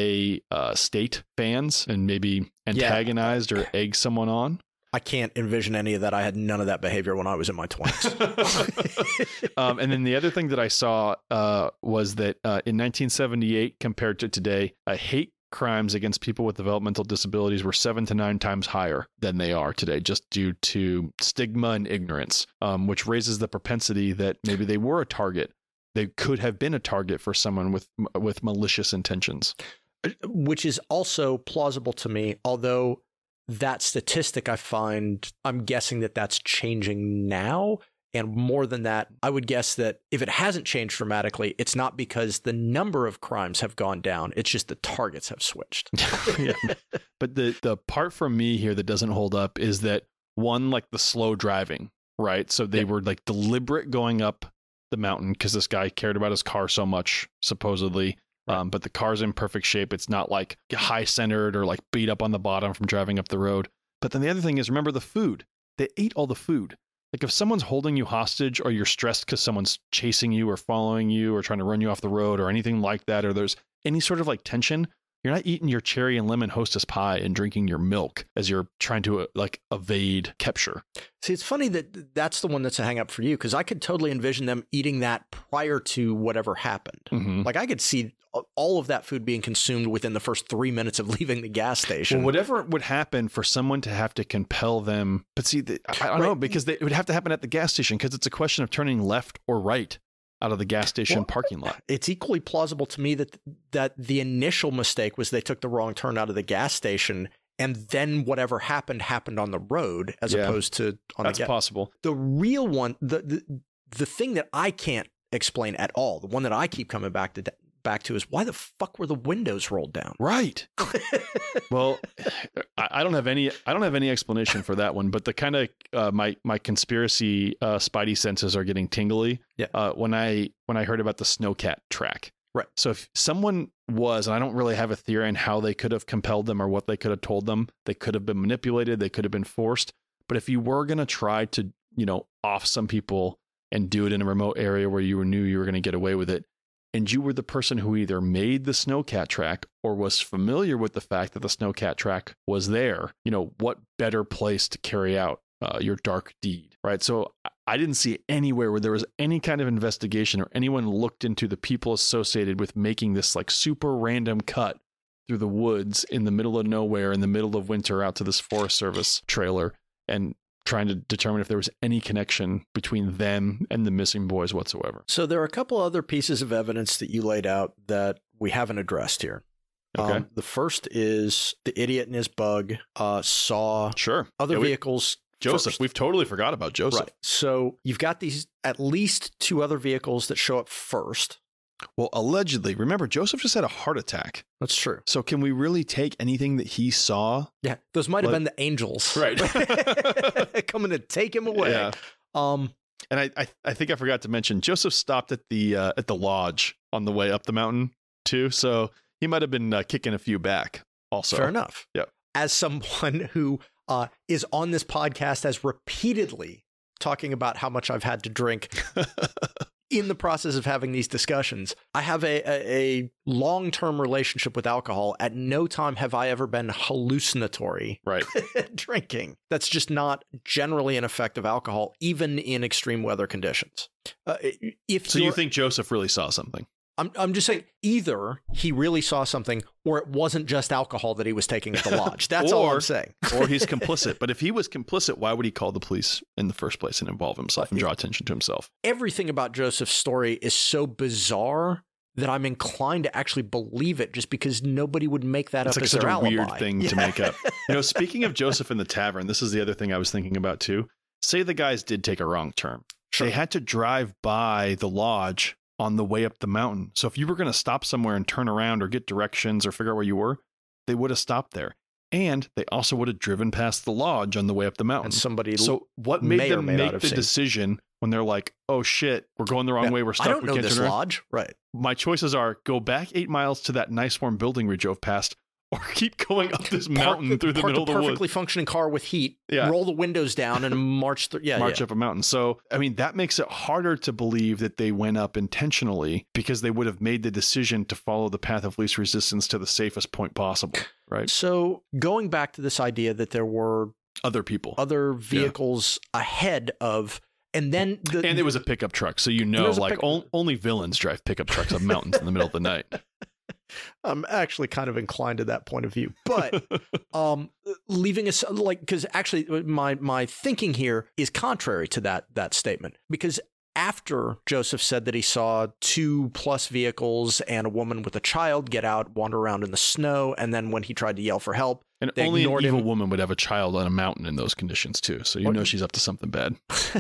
LA State fans and maybe antagonized or egged someone on. I can't envision any of that. I had none of that behavior when I was in my 20s. And then the other thing that I saw was that in 1978 compared to today, hate crimes against people with developmental disabilities were 7 to 9 times higher than they are today, just due to stigma and ignorance, which raises the propensity that maybe they were a target. They could have been a target for someone with malicious intentions. which is also plausible to me, although that statistic I'm guessing that that's changing now. And more than that, I would guess that if it hasn't changed dramatically, it's not because the number of crimes have gone down. It's just the targets have switched. Yeah. But the part for me here that doesn't hold up is that one, like the slow driving, right? So they were like deliberate going up the mountain because this guy cared about his car so much, supposedly. Right. But the car's in perfect shape. It's not like high centered or like beat up on the bottom from driving up the road. But then the other thing is, remember the food. They ate all the food. Like if someone's holding you hostage or you're stressed because someone's chasing you or following you or trying to run you off the road or anything like that, or there's any sort of like tension, you're not eating your cherry and lemon Hostess pie and drinking your milk as you're trying to like evade capture. See, it's funny that that's the one that's a hang up for you, because I could totally envision them eating that prior to whatever happened. Mm-hmm. Like I could see all of that food being consumed within the first 3 minutes of leaving the gas station. Well, whatever would happen for someone to have to compel them, but see, I don't know, because it would have to happen at the gas station because it's a question of turning left or right out of the gas station parking lot. It's equally plausible to me that the initial mistake was they took the wrong turn out of the gas station, and then whatever happened on the road as opposed to on the gas. That's possible. The real one, the thing that I can't explain at all, the one that I keep coming back to is why the fuck were the windows rolled down? Right. Well, I don't have any explanation for that one, but the kind of my conspiracy spidey senses are getting tingly. Yeah. When I heard about the snowcat track. Right. So if someone was, and I don't really have a theory on how they could have compelled them or what they could have told them, they could have been manipulated, they could have been forced. But if you were going to try to, off some people and do it in a remote area where you knew you were going to get away with it, and you were the person who either made the snowcat track or was familiar with the fact that the snowcat track was there, what better place to carry out your dark deed, right? So I didn't see anywhere where there was any kind of investigation or anyone looked into the people associated with making this like super random cut through the woods in the middle of nowhere in the middle of winter out to this Forest Service trailer and trying to determine if there was any connection between them and the missing boys whatsoever. So there are a couple other pieces of evidence that you laid out that we haven't addressed here. Okay. The first is the idiot and his bug saw other vehicles. Joseph, first. We've totally forgot about Joseph. Right. So you've got these at least two other vehicles that show up first. Well, allegedly, remember, Joseph just had a heart attack. That's true. So can we really take anything that he saw? Yeah, those might have been the angels. Right. Coming to take him away. Yeah. And I think I forgot to mention, Joseph stopped at the lodge on the way up the mountain too. So he might have been kicking a few back also. Fair enough. Yep. As someone who is on this podcast as repeatedly talking about how much I've had to drink in the process of having these discussions, I have a long-term relationship with alcohol. At no time have I ever been hallucinatory drinking. That's just not generally an effect of alcohol, even in extreme weather conditions. So you think Joseph really saw something? I'm just saying either he really saw something or it wasn't just alcohol that he was taking at the lodge. That's all I'm saying. Or he's complicit. But if he was complicit, why would he call the police in the first place and involve himself and draw attention to himself? Everything about Joseph's story is so bizarre that I'm inclined to actually believe it just because nobody would make that up as their alibi. It's such a weird thing to make up. Speaking of Joseph in the tavern, this is the other thing I was thinking about too. Say the guys did take a wrong turn. Sure. They had to drive by the lodge on the way up the mountain. So if you were going to stop somewhere and turn around or get directions or figure out where you were, they would have stopped there. And they also would have driven past the lodge on the way up the mountain. And so what made them make the decision when they're like, oh shit, we're going the wrong way, we're stuck. I don't know this lodge. Right. My choices are go back 8 miles to that nice warm building we drove past, or keep going up this mountain through the middle of the woods. Perfectly functioning car with heat, roll the windows down and march up a mountain. So, I mean, that makes it harder to believe that they went up intentionally because they would have made the decision to follow the path of least resistance to the safest point possible, right? So going back to this idea that there were other vehicles ahead of, and then and it was a pickup truck. So, only villains drive pickup trucks up mountains in the middle of the night. I'm actually kind of inclined to that point of view, but leaving us because actually my thinking here is contrary to that statement, because after Joseph said that he saw 2+ vehicles and a woman with a child get out, wander around in the snow, and then when he tried to yell for help, and they only an ignored evil him. woman would have a child on a mountain in those conditions too. So you know she's up to something bad.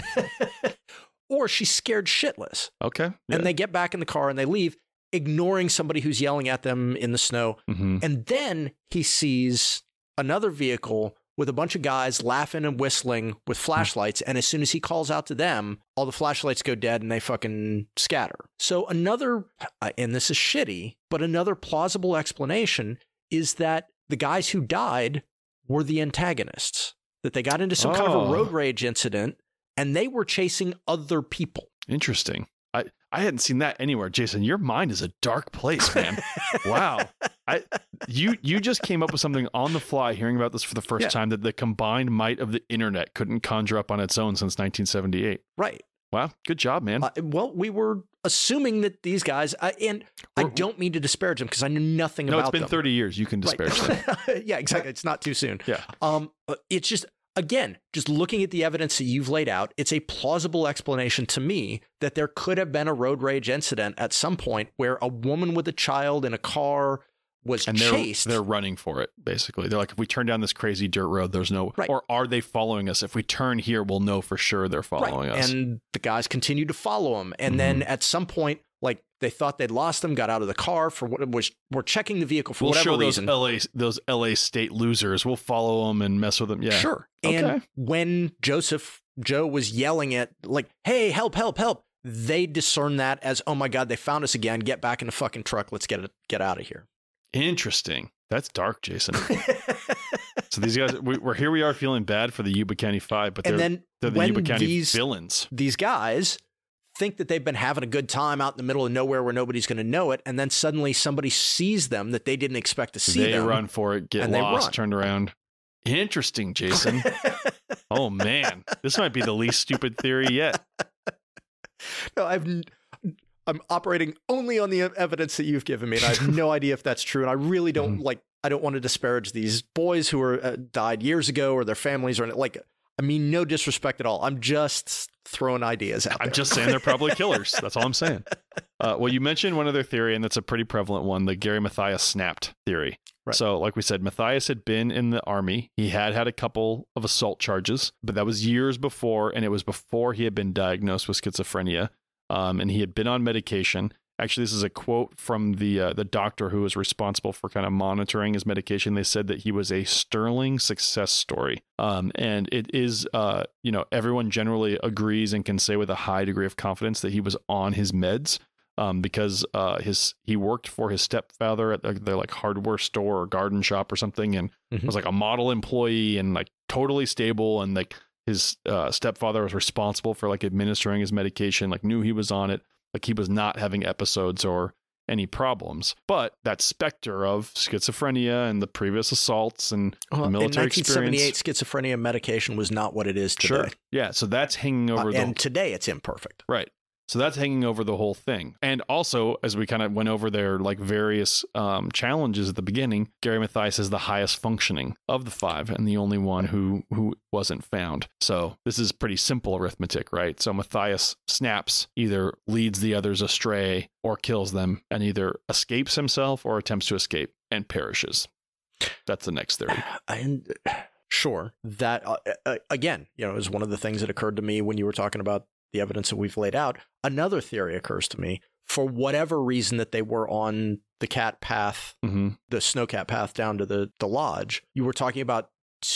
Or she's scared shitless. Okay. Yeah. And they get back in the car and they leave, ignoring somebody who's yelling at them in the snow. Mm-hmm. And then he sees another vehicle with a bunch of guys laughing and whistling with flashlights. And as soon as he calls out to them, all the flashlights go dead and they fucking scatter. So another, and this is shitty, but another plausible explanation is that the guys who died were the antagonists, that they got into some kind of a road rage incident and they were chasing other people. Interesting. I hadn't seen that anywhere. Jason, your mind is a dark place, man. Wow. You just came up with something on the fly, hearing about this for the first time, that the combined might of the internet couldn't conjure up on its own since 1978. Right. Wow. Good job, man. Well, we were assuming that these guys, and I don't mean to disparage them because I knew nothing about them. No, it's been 30 years. You can disparage them. Yeah, exactly. It's not too soon. Yeah. It's just, again, just looking at the evidence that you've laid out, it's a plausible explanation to me that there could have been a road rage incident at some point where a woman with a child in a car was chased. They're running for it, basically. They're like, if we turn down this crazy dirt road, there's no... Right. Or are they following us? If we turn here, we'll know for sure they're following us. And the guys continued to follow him. And then at some point, like, they thought they'd lost him, got out of the car, we're checking the vehicle for whatever reason. Those LA state losers. We'll follow them and mess with them. Yeah. Sure. Okay. And when Joe was yelling at, like, hey, help, help, help, they discerned that as, oh my God, they found us again. Get back in the fucking truck. Let's get out of here. Interesting. That's dark, Jason. So these guys, here we are feeling bad for the Yuba County Five, but they're the Yuba County villains. These guys think that they've been having a good time out in the middle of nowhere where nobody's going to know it, and then suddenly somebody sees them that they didn't expect to see them. They run for it, get lost, turned around. Interesting, Jason. Oh man, this might be the least stupid theory yet. No, I'm operating only on the evidence that you've given me, and I have no idea if that's true. And I really don't I don't want to disparage these boys who were died years ago or their families, or like, I mean, no disrespect at all. I'm just throwing ideas out there. I'm just saying they're probably killers. That's all I'm saying. Well, you mentioned one other theory, and that's a pretty prevalent one, the Gary Mathias snapped theory. Right. So like we said, Mathias had been in the army. He had a couple of assault charges, but that was years before, and it was before he had been diagnosed with schizophrenia. And he had been on medication. Actually, this is a quote from the doctor who was responsible for kind of monitoring his medication. They said that he was a sterling success story. And it is, everyone generally agrees and can say with a high degree of confidence that he was on his meds because he worked for his stepfather at their like hardware store or garden shop or something, and was like a model employee and like totally stable, and like his stepfather was responsible for like administering his medication, like knew he was on it, like he was not having episodes or any problems. But that specter of schizophrenia and the previous assaults and the military in 1978, experience, schizophrenia medication was not what it is today. Sure. Yeah. So that's hanging over and today it's imperfect. Right. So that's hanging over the whole thing. And also, as we kind of went over their like various challenges at the beginning, Gary Mathias is the highest functioning of the five and the only one who wasn't found. So this is pretty simple arithmetic, right? So Mathias snaps, either leads the others astray or kills them, and either escapes himself or attempts to escape and perishes. That's the next theory. And sure, that again, is one of the things that occurred to me when you were talking about the evidence that we've laid out. Another theory occurs to me. For whatever reason that they were on the cat path, the snowcat path down to the lodge, you were talking about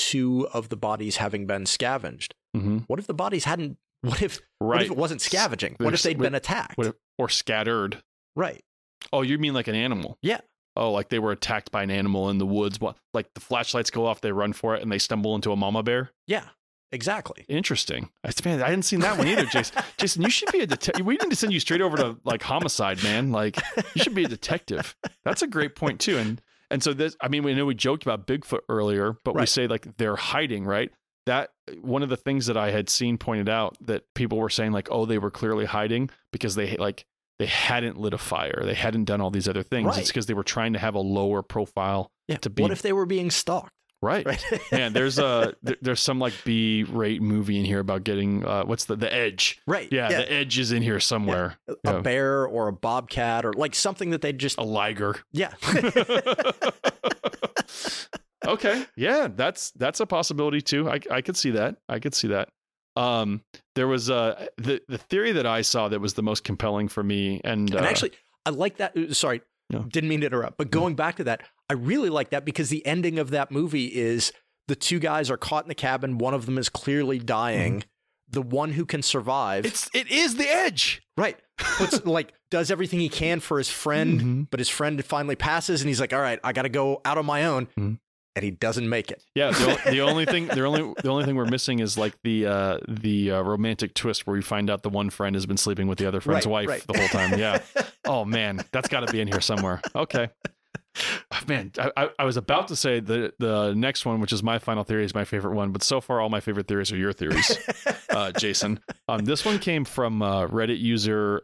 2 of the bodies having been scavenged. What if the bodies hadn't? What if it wasn't scavenging? What if they'd been attacked? Or scattered? Right. Oh, you mean like an animal? Yeah. Oh, like they were attacked by an animal in the woods. What? Like the flashlights go off, they run for it, and they stumble into a mama bear? Yeah. Exactly. Interesting. Man, I hadn't seen that one either, Jason. Jason, you should be a detective. We need to send you straight over to like homicide, man. Like you should be a detective. That's a great point too. And so this, I mean, we know we joked about Bigfoot earlier, but we say like they're hiding, right? That one of the things that I had seen pointed out that people were saying like, oh, they were clearly hiding because they hadn't lit a fire. They hadn't done all these other things. Right. It's because they were trying to have a lower profile. Yeah. To be. What if they were being stalked? Right. Man, there's some like B-rate movie in here about getting what's the Edge. Right. Yeah, The Edge is in here somewhere. A bear or a bobcat or like something that they just a liger. Yeah. Okay. Yeah, that's a possibility too. I could see that. There was the theory that I saw that was the most compelling for me, and actually I like that. Sorry, didn't mean to interrupt, but going back to that, I really like that because the ending of that movie is the two guys are caught in the cabin. One of them is clearly dying. Mm-hmm. The one who can survive. It is the Edge. Right. Does everything he can for his friend, but his friend finally passes and he's like, all right, I got to go out on my own. Mm-hmm. And he doesn't make it. Yeah, the only thing we're missing is like the romantic twist where we find out the one friend has been sleeping with the other friend's wife the whole time. Yeah. Oh man, that's got to be in here somewhere. Okay. Man, I was about to say the next one, which is my final theory, is my favorite one, but so far all my favorite theories are your theories, Jason. This one came from Reddit user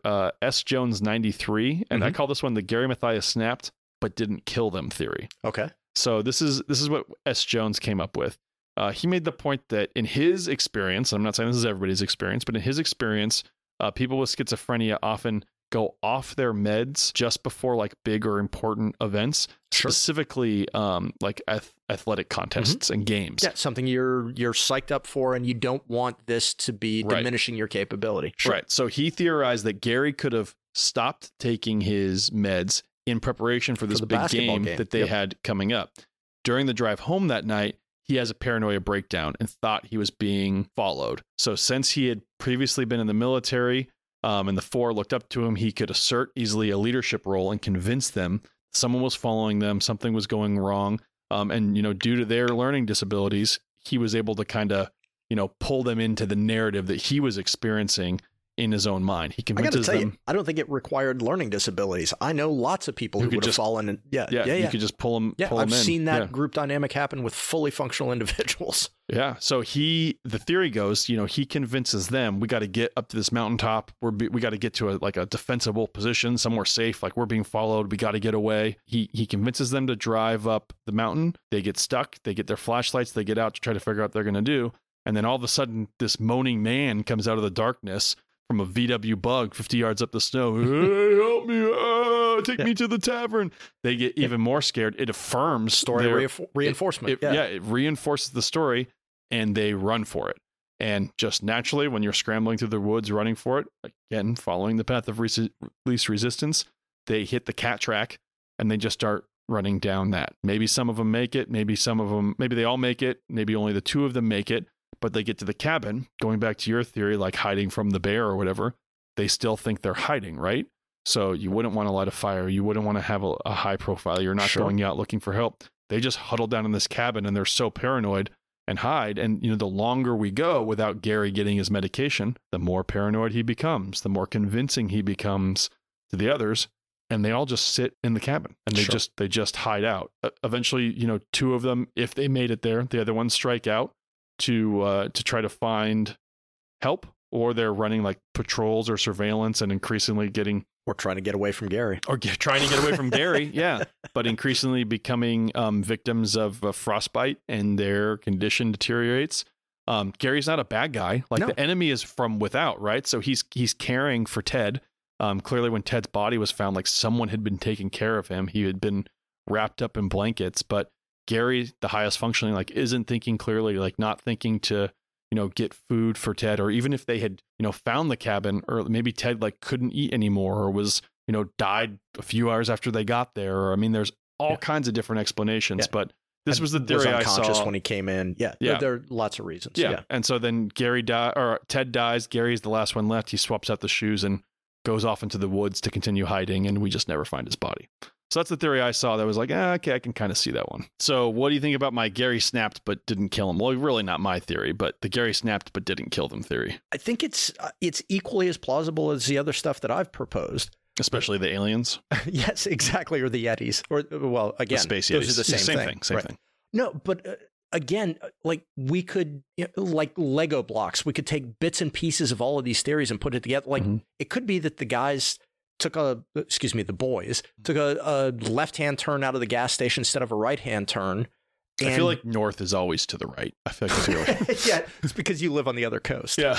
SJones93, and I call this one the Gary Mathias snapped but didn't kill them theory. Okay. So this is what S. Jones came up with. He made the point that in his experience, I'm not saying this is everybody's experience, but in his experience, people with schizophrenia often go off their meds just before like big or important events, specifically like athletic contests and games. Yeah, something you're psyched up for, and you don't want this to be diminishing your capability. Sure. Right. So he theorized that Gary could have stopped taking his meds in preparation for this big game that they had coming up. During the drive home that night, he has a paranoia breakdown and thought he was being followed. So since he had previously been in the military and the four looked up to him, he could assert easily a leadership role and convince them someone was following them, something was going wrong. And, due to their learning disabilities, he was able to kind of, pull them into the narrative that he was experiencing in his own mind. He convinces them. I don't think it required learning disabilities. I know lots of people who would have fallen in. Yeah. You could just pull them. Yeah, I've seen that group dynamic happen with fully functional individuals. Yeah. So the theory goes, he convinces them, we got to get up to this mountaintop. We got to get to a defensible position, somewhere safe. Like we're being followed. We got to get away. He convinces them to drive up the mountain. They get stuck. They get their flashlights. They get out to try to figure out what they're going to do. And then all of a sudden, this moaning man comes out of the darkness from a VW Bug 50 yards up the snow. Hey, help me. Take me to the tavern. They get even more scared. It affirms story reinforcement. It reinforces the story, and they run for it. And just naturally, when you're scrambling through the woods running for it, again, following the path of least resistance, they hit the cat track and they just start running down that. Maybe some of them make it. Maybe they all make it. Maybe only the two of them make it. But they get to the cabin, going back to your theory, like hiding from the bear or whatever, they still think they're hiding, right? So you wouldn't want to light a fire. You wouldn't want to have a high profile. You're not going out looking for help. They just huddle down in this cabin and they're so paranoid and hide. And, the longer we go without Gary getting his medication, the more paranoid he becomes, the more convincing he becomes to the others. And they all just sit in the cabin and they just hide out. Eventually, two of them, if they made it there, the other ones strike out to try to find help, or they're running like patrols or surveillance and increasingly trying to get away from Gary. Yeah. But increasingly becoming victims of frostbite, and their condition deteriorates. Gary's not a bad guy. The enemy is from without, right? So he's caring for Ted. Clearly when Ted's body was found, like someone had been taking care of him. He had been wrapped up in blankets, but Gary, the highest functioning, isn't thinking clearly, not thinking to, get food for Ted, or even if they had, found the cabin, or maybe Ted couldn't eat anymore, or was, died a few hours after they got there. Or, there's all kinds of different explanations, but this was the theory I saw. Unconscious when he came in. Yeah. There are lots of reasons. Yeah. And so then Ted dies. Gary's the last one left. He swaps out the shoes and goes off into the woods to continue hiding, and we just never find his body. So that's the theory I saw that was like, okay, I can kind of see that one. So what do you think about my Gary snapped but didn't kill him? Well, really not my theory, but the Gary snapped but didn't kill them theory. I think it's equally as plausible as the other stuff that I've proposed. Especially the aliens? Yes, exactly. Or the Yetis. Or, well, again, the space those Yetis. are the same thing. Same thing. No, but again, we could, like Lego blocks, we could take bits and pieces of all of these theories and put it together. It could be that the guys the boys took a left-hand turn out of the gas station instead of a right-hand turn, I feel like north is always to the right. I feel like that's really... Yeah, it's because you live on the other coast. Yeah.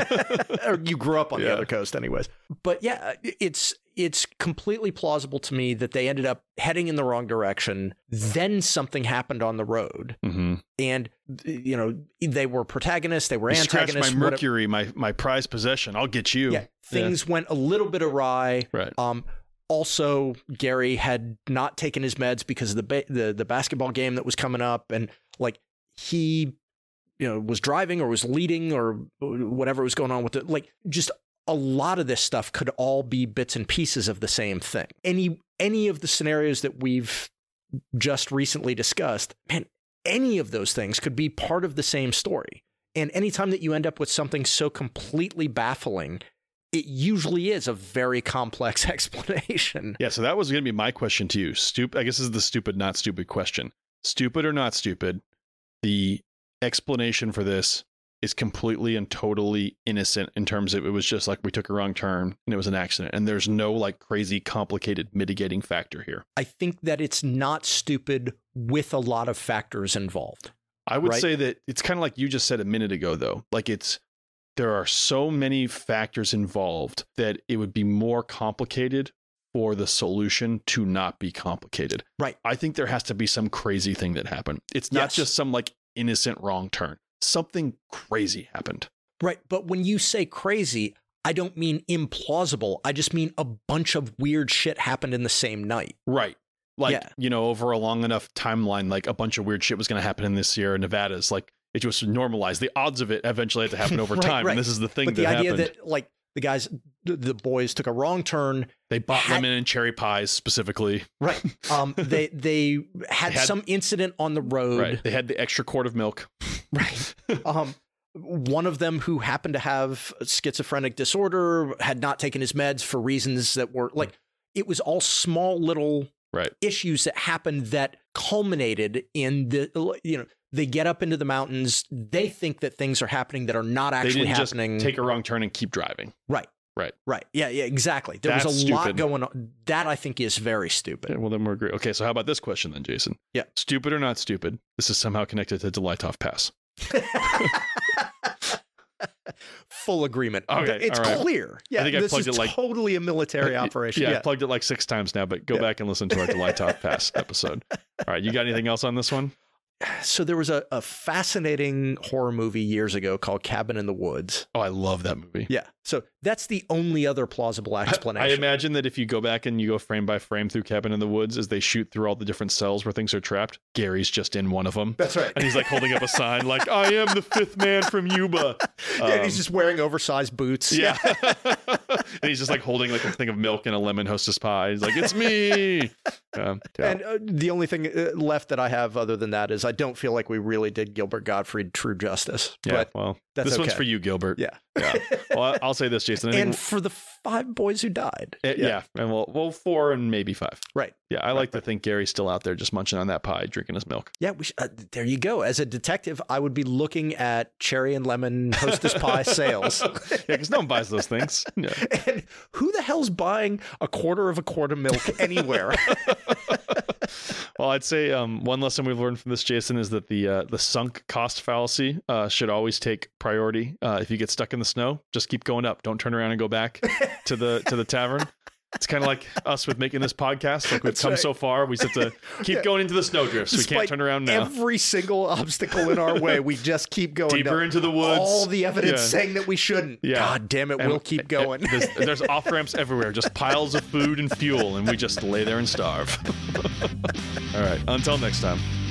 Or you grew up on the other coast anyways. But yeah, it's completely plausible to me that they ended up heading in the wrong direction. Then something happened on the road. Mm-hmm. And, you know, they were protagonists, they were You antagonists. scratched my Mercury, my prized possession. I'll get you. Yeah, things went a little bit awry. Right. Also, Gary had not taken his meds because of the basketball game that was coming up, and like he, you know, was driving or was leading or whatever was going on with it. Like, just a lot of this stuff could all be bits and pieces of the same thing. Any of the scenarios that we've just recently discussed, man, any of those things could be part of the same story. And anytime that you end up with something so completely baffling, it usually is a very complex explanation. Yeah, so that was going to be my question to you. I guess this is the stupid, not stupid question. Stupid or not stupid, the explanation for this is completely and totally innocent in terms of it was just like we took a wrong turn and it was an accident. And there's no like crazy, complicated mitigating factor here. I think that it's not stupid with a lot of factors involved. I would say that it's kind of like you just said a minute ago, though. Like there are so many factors involved that it would be more complicated for the solution to not be complicated. Right. I think there has to be some crazy thing that happened. It's not just some like innocent wrong turn. Something crazy happened. Right. But when you say crazy, I don't mean implausible. I just mean a bunch of weird shit happened in the same night. Right. Like, you know, over a long enough timeline, like a bunch of weird shit was going to happen in this Sierra Nevadas. Like, it just normalized. The odds of it eventually had to happen over time. And this is the thing that happened. But the idea that, like, the boys took a wrong turn. They bought lemon and cherry pies specifically. Right. They had some incident on the road. Right. They had the extra quart of milk. Right. One of them who happened to have schizophrenic disorder had not taken his meds for reasons that were like, it was all small little issues that happened that culminated in the, you know, they get up into the mountains. They think that things are happening that are not actually happening. Just take a wrong turn and keep driving. Right. Right. Right. Yeah, exactly. There was a lot going on. That I think is very stupid. Yeah, well, then we're agree. Okay, so how about this question then, Jason? Yeah. Stupid or not stupid? This is somehow connected to Delaitov Pass. Full agreement. Okay, it's clear. Yeah, I think I plugged it like totally a military operation. Yeah, I plugged it like 6 times now, but go back and listen to our Delaitov Pass episode. All right, you got anything else on this one? So there was a fascinating horror movie years ago called Cabin in the Woods. Oh, I love that movie. Yeah. So that's the only other plausible explanation. I imagine that if you go back and you go frame by frame through Cabin in the Woods as they shoot through all the different cells where things are trapped, Gary's just in one of them. That's right. And he's like holding up a sign like, I am the 5th man from Yuba. And he's just wearing oversized boots. Yeah. And he's just like holding like a thing of milk and a lemon Hostess pie. He's like, it's me. And the only thing left that I have other than that is I don't feel like we really did Gilbert Gottfried true justice. Yeah, but well, that's this one's for you, Gilbert. Yeah. Well, I'll say this, Jason. And for the 5 boys who died. Yeah. And well, 4 and maybe 5. Right. Yeah, I like to think Gary's still out there just munching on that pie, drinking his milk. Yeah, there you go. As a detective, I would be looking at cherry and lemon Hostess pie sales. Yeah, because no one buys those things. Yeah. And who the hell's buying a quarter of a quart of milk anywhere? Well, I'd say one lesson we've learned from this, Jason, is that the sunk cost fallacy should always take priority. If you get stuck in the snow, just keep going up. Don't turn around and go back to the tavern. It's kind of like us with making this podcast. Like we've come so far, we just have to keep going into the snowdrifts. We can't turn around now. Every single obstacle in our way, we just keep going deeper into the woods. All the evidence saying that we shouldn't. Yeah. God damn it, we'll keep going. There's off ramps everywhere, just piles of food and fuel, and we just lay there and starve. All right, until next time.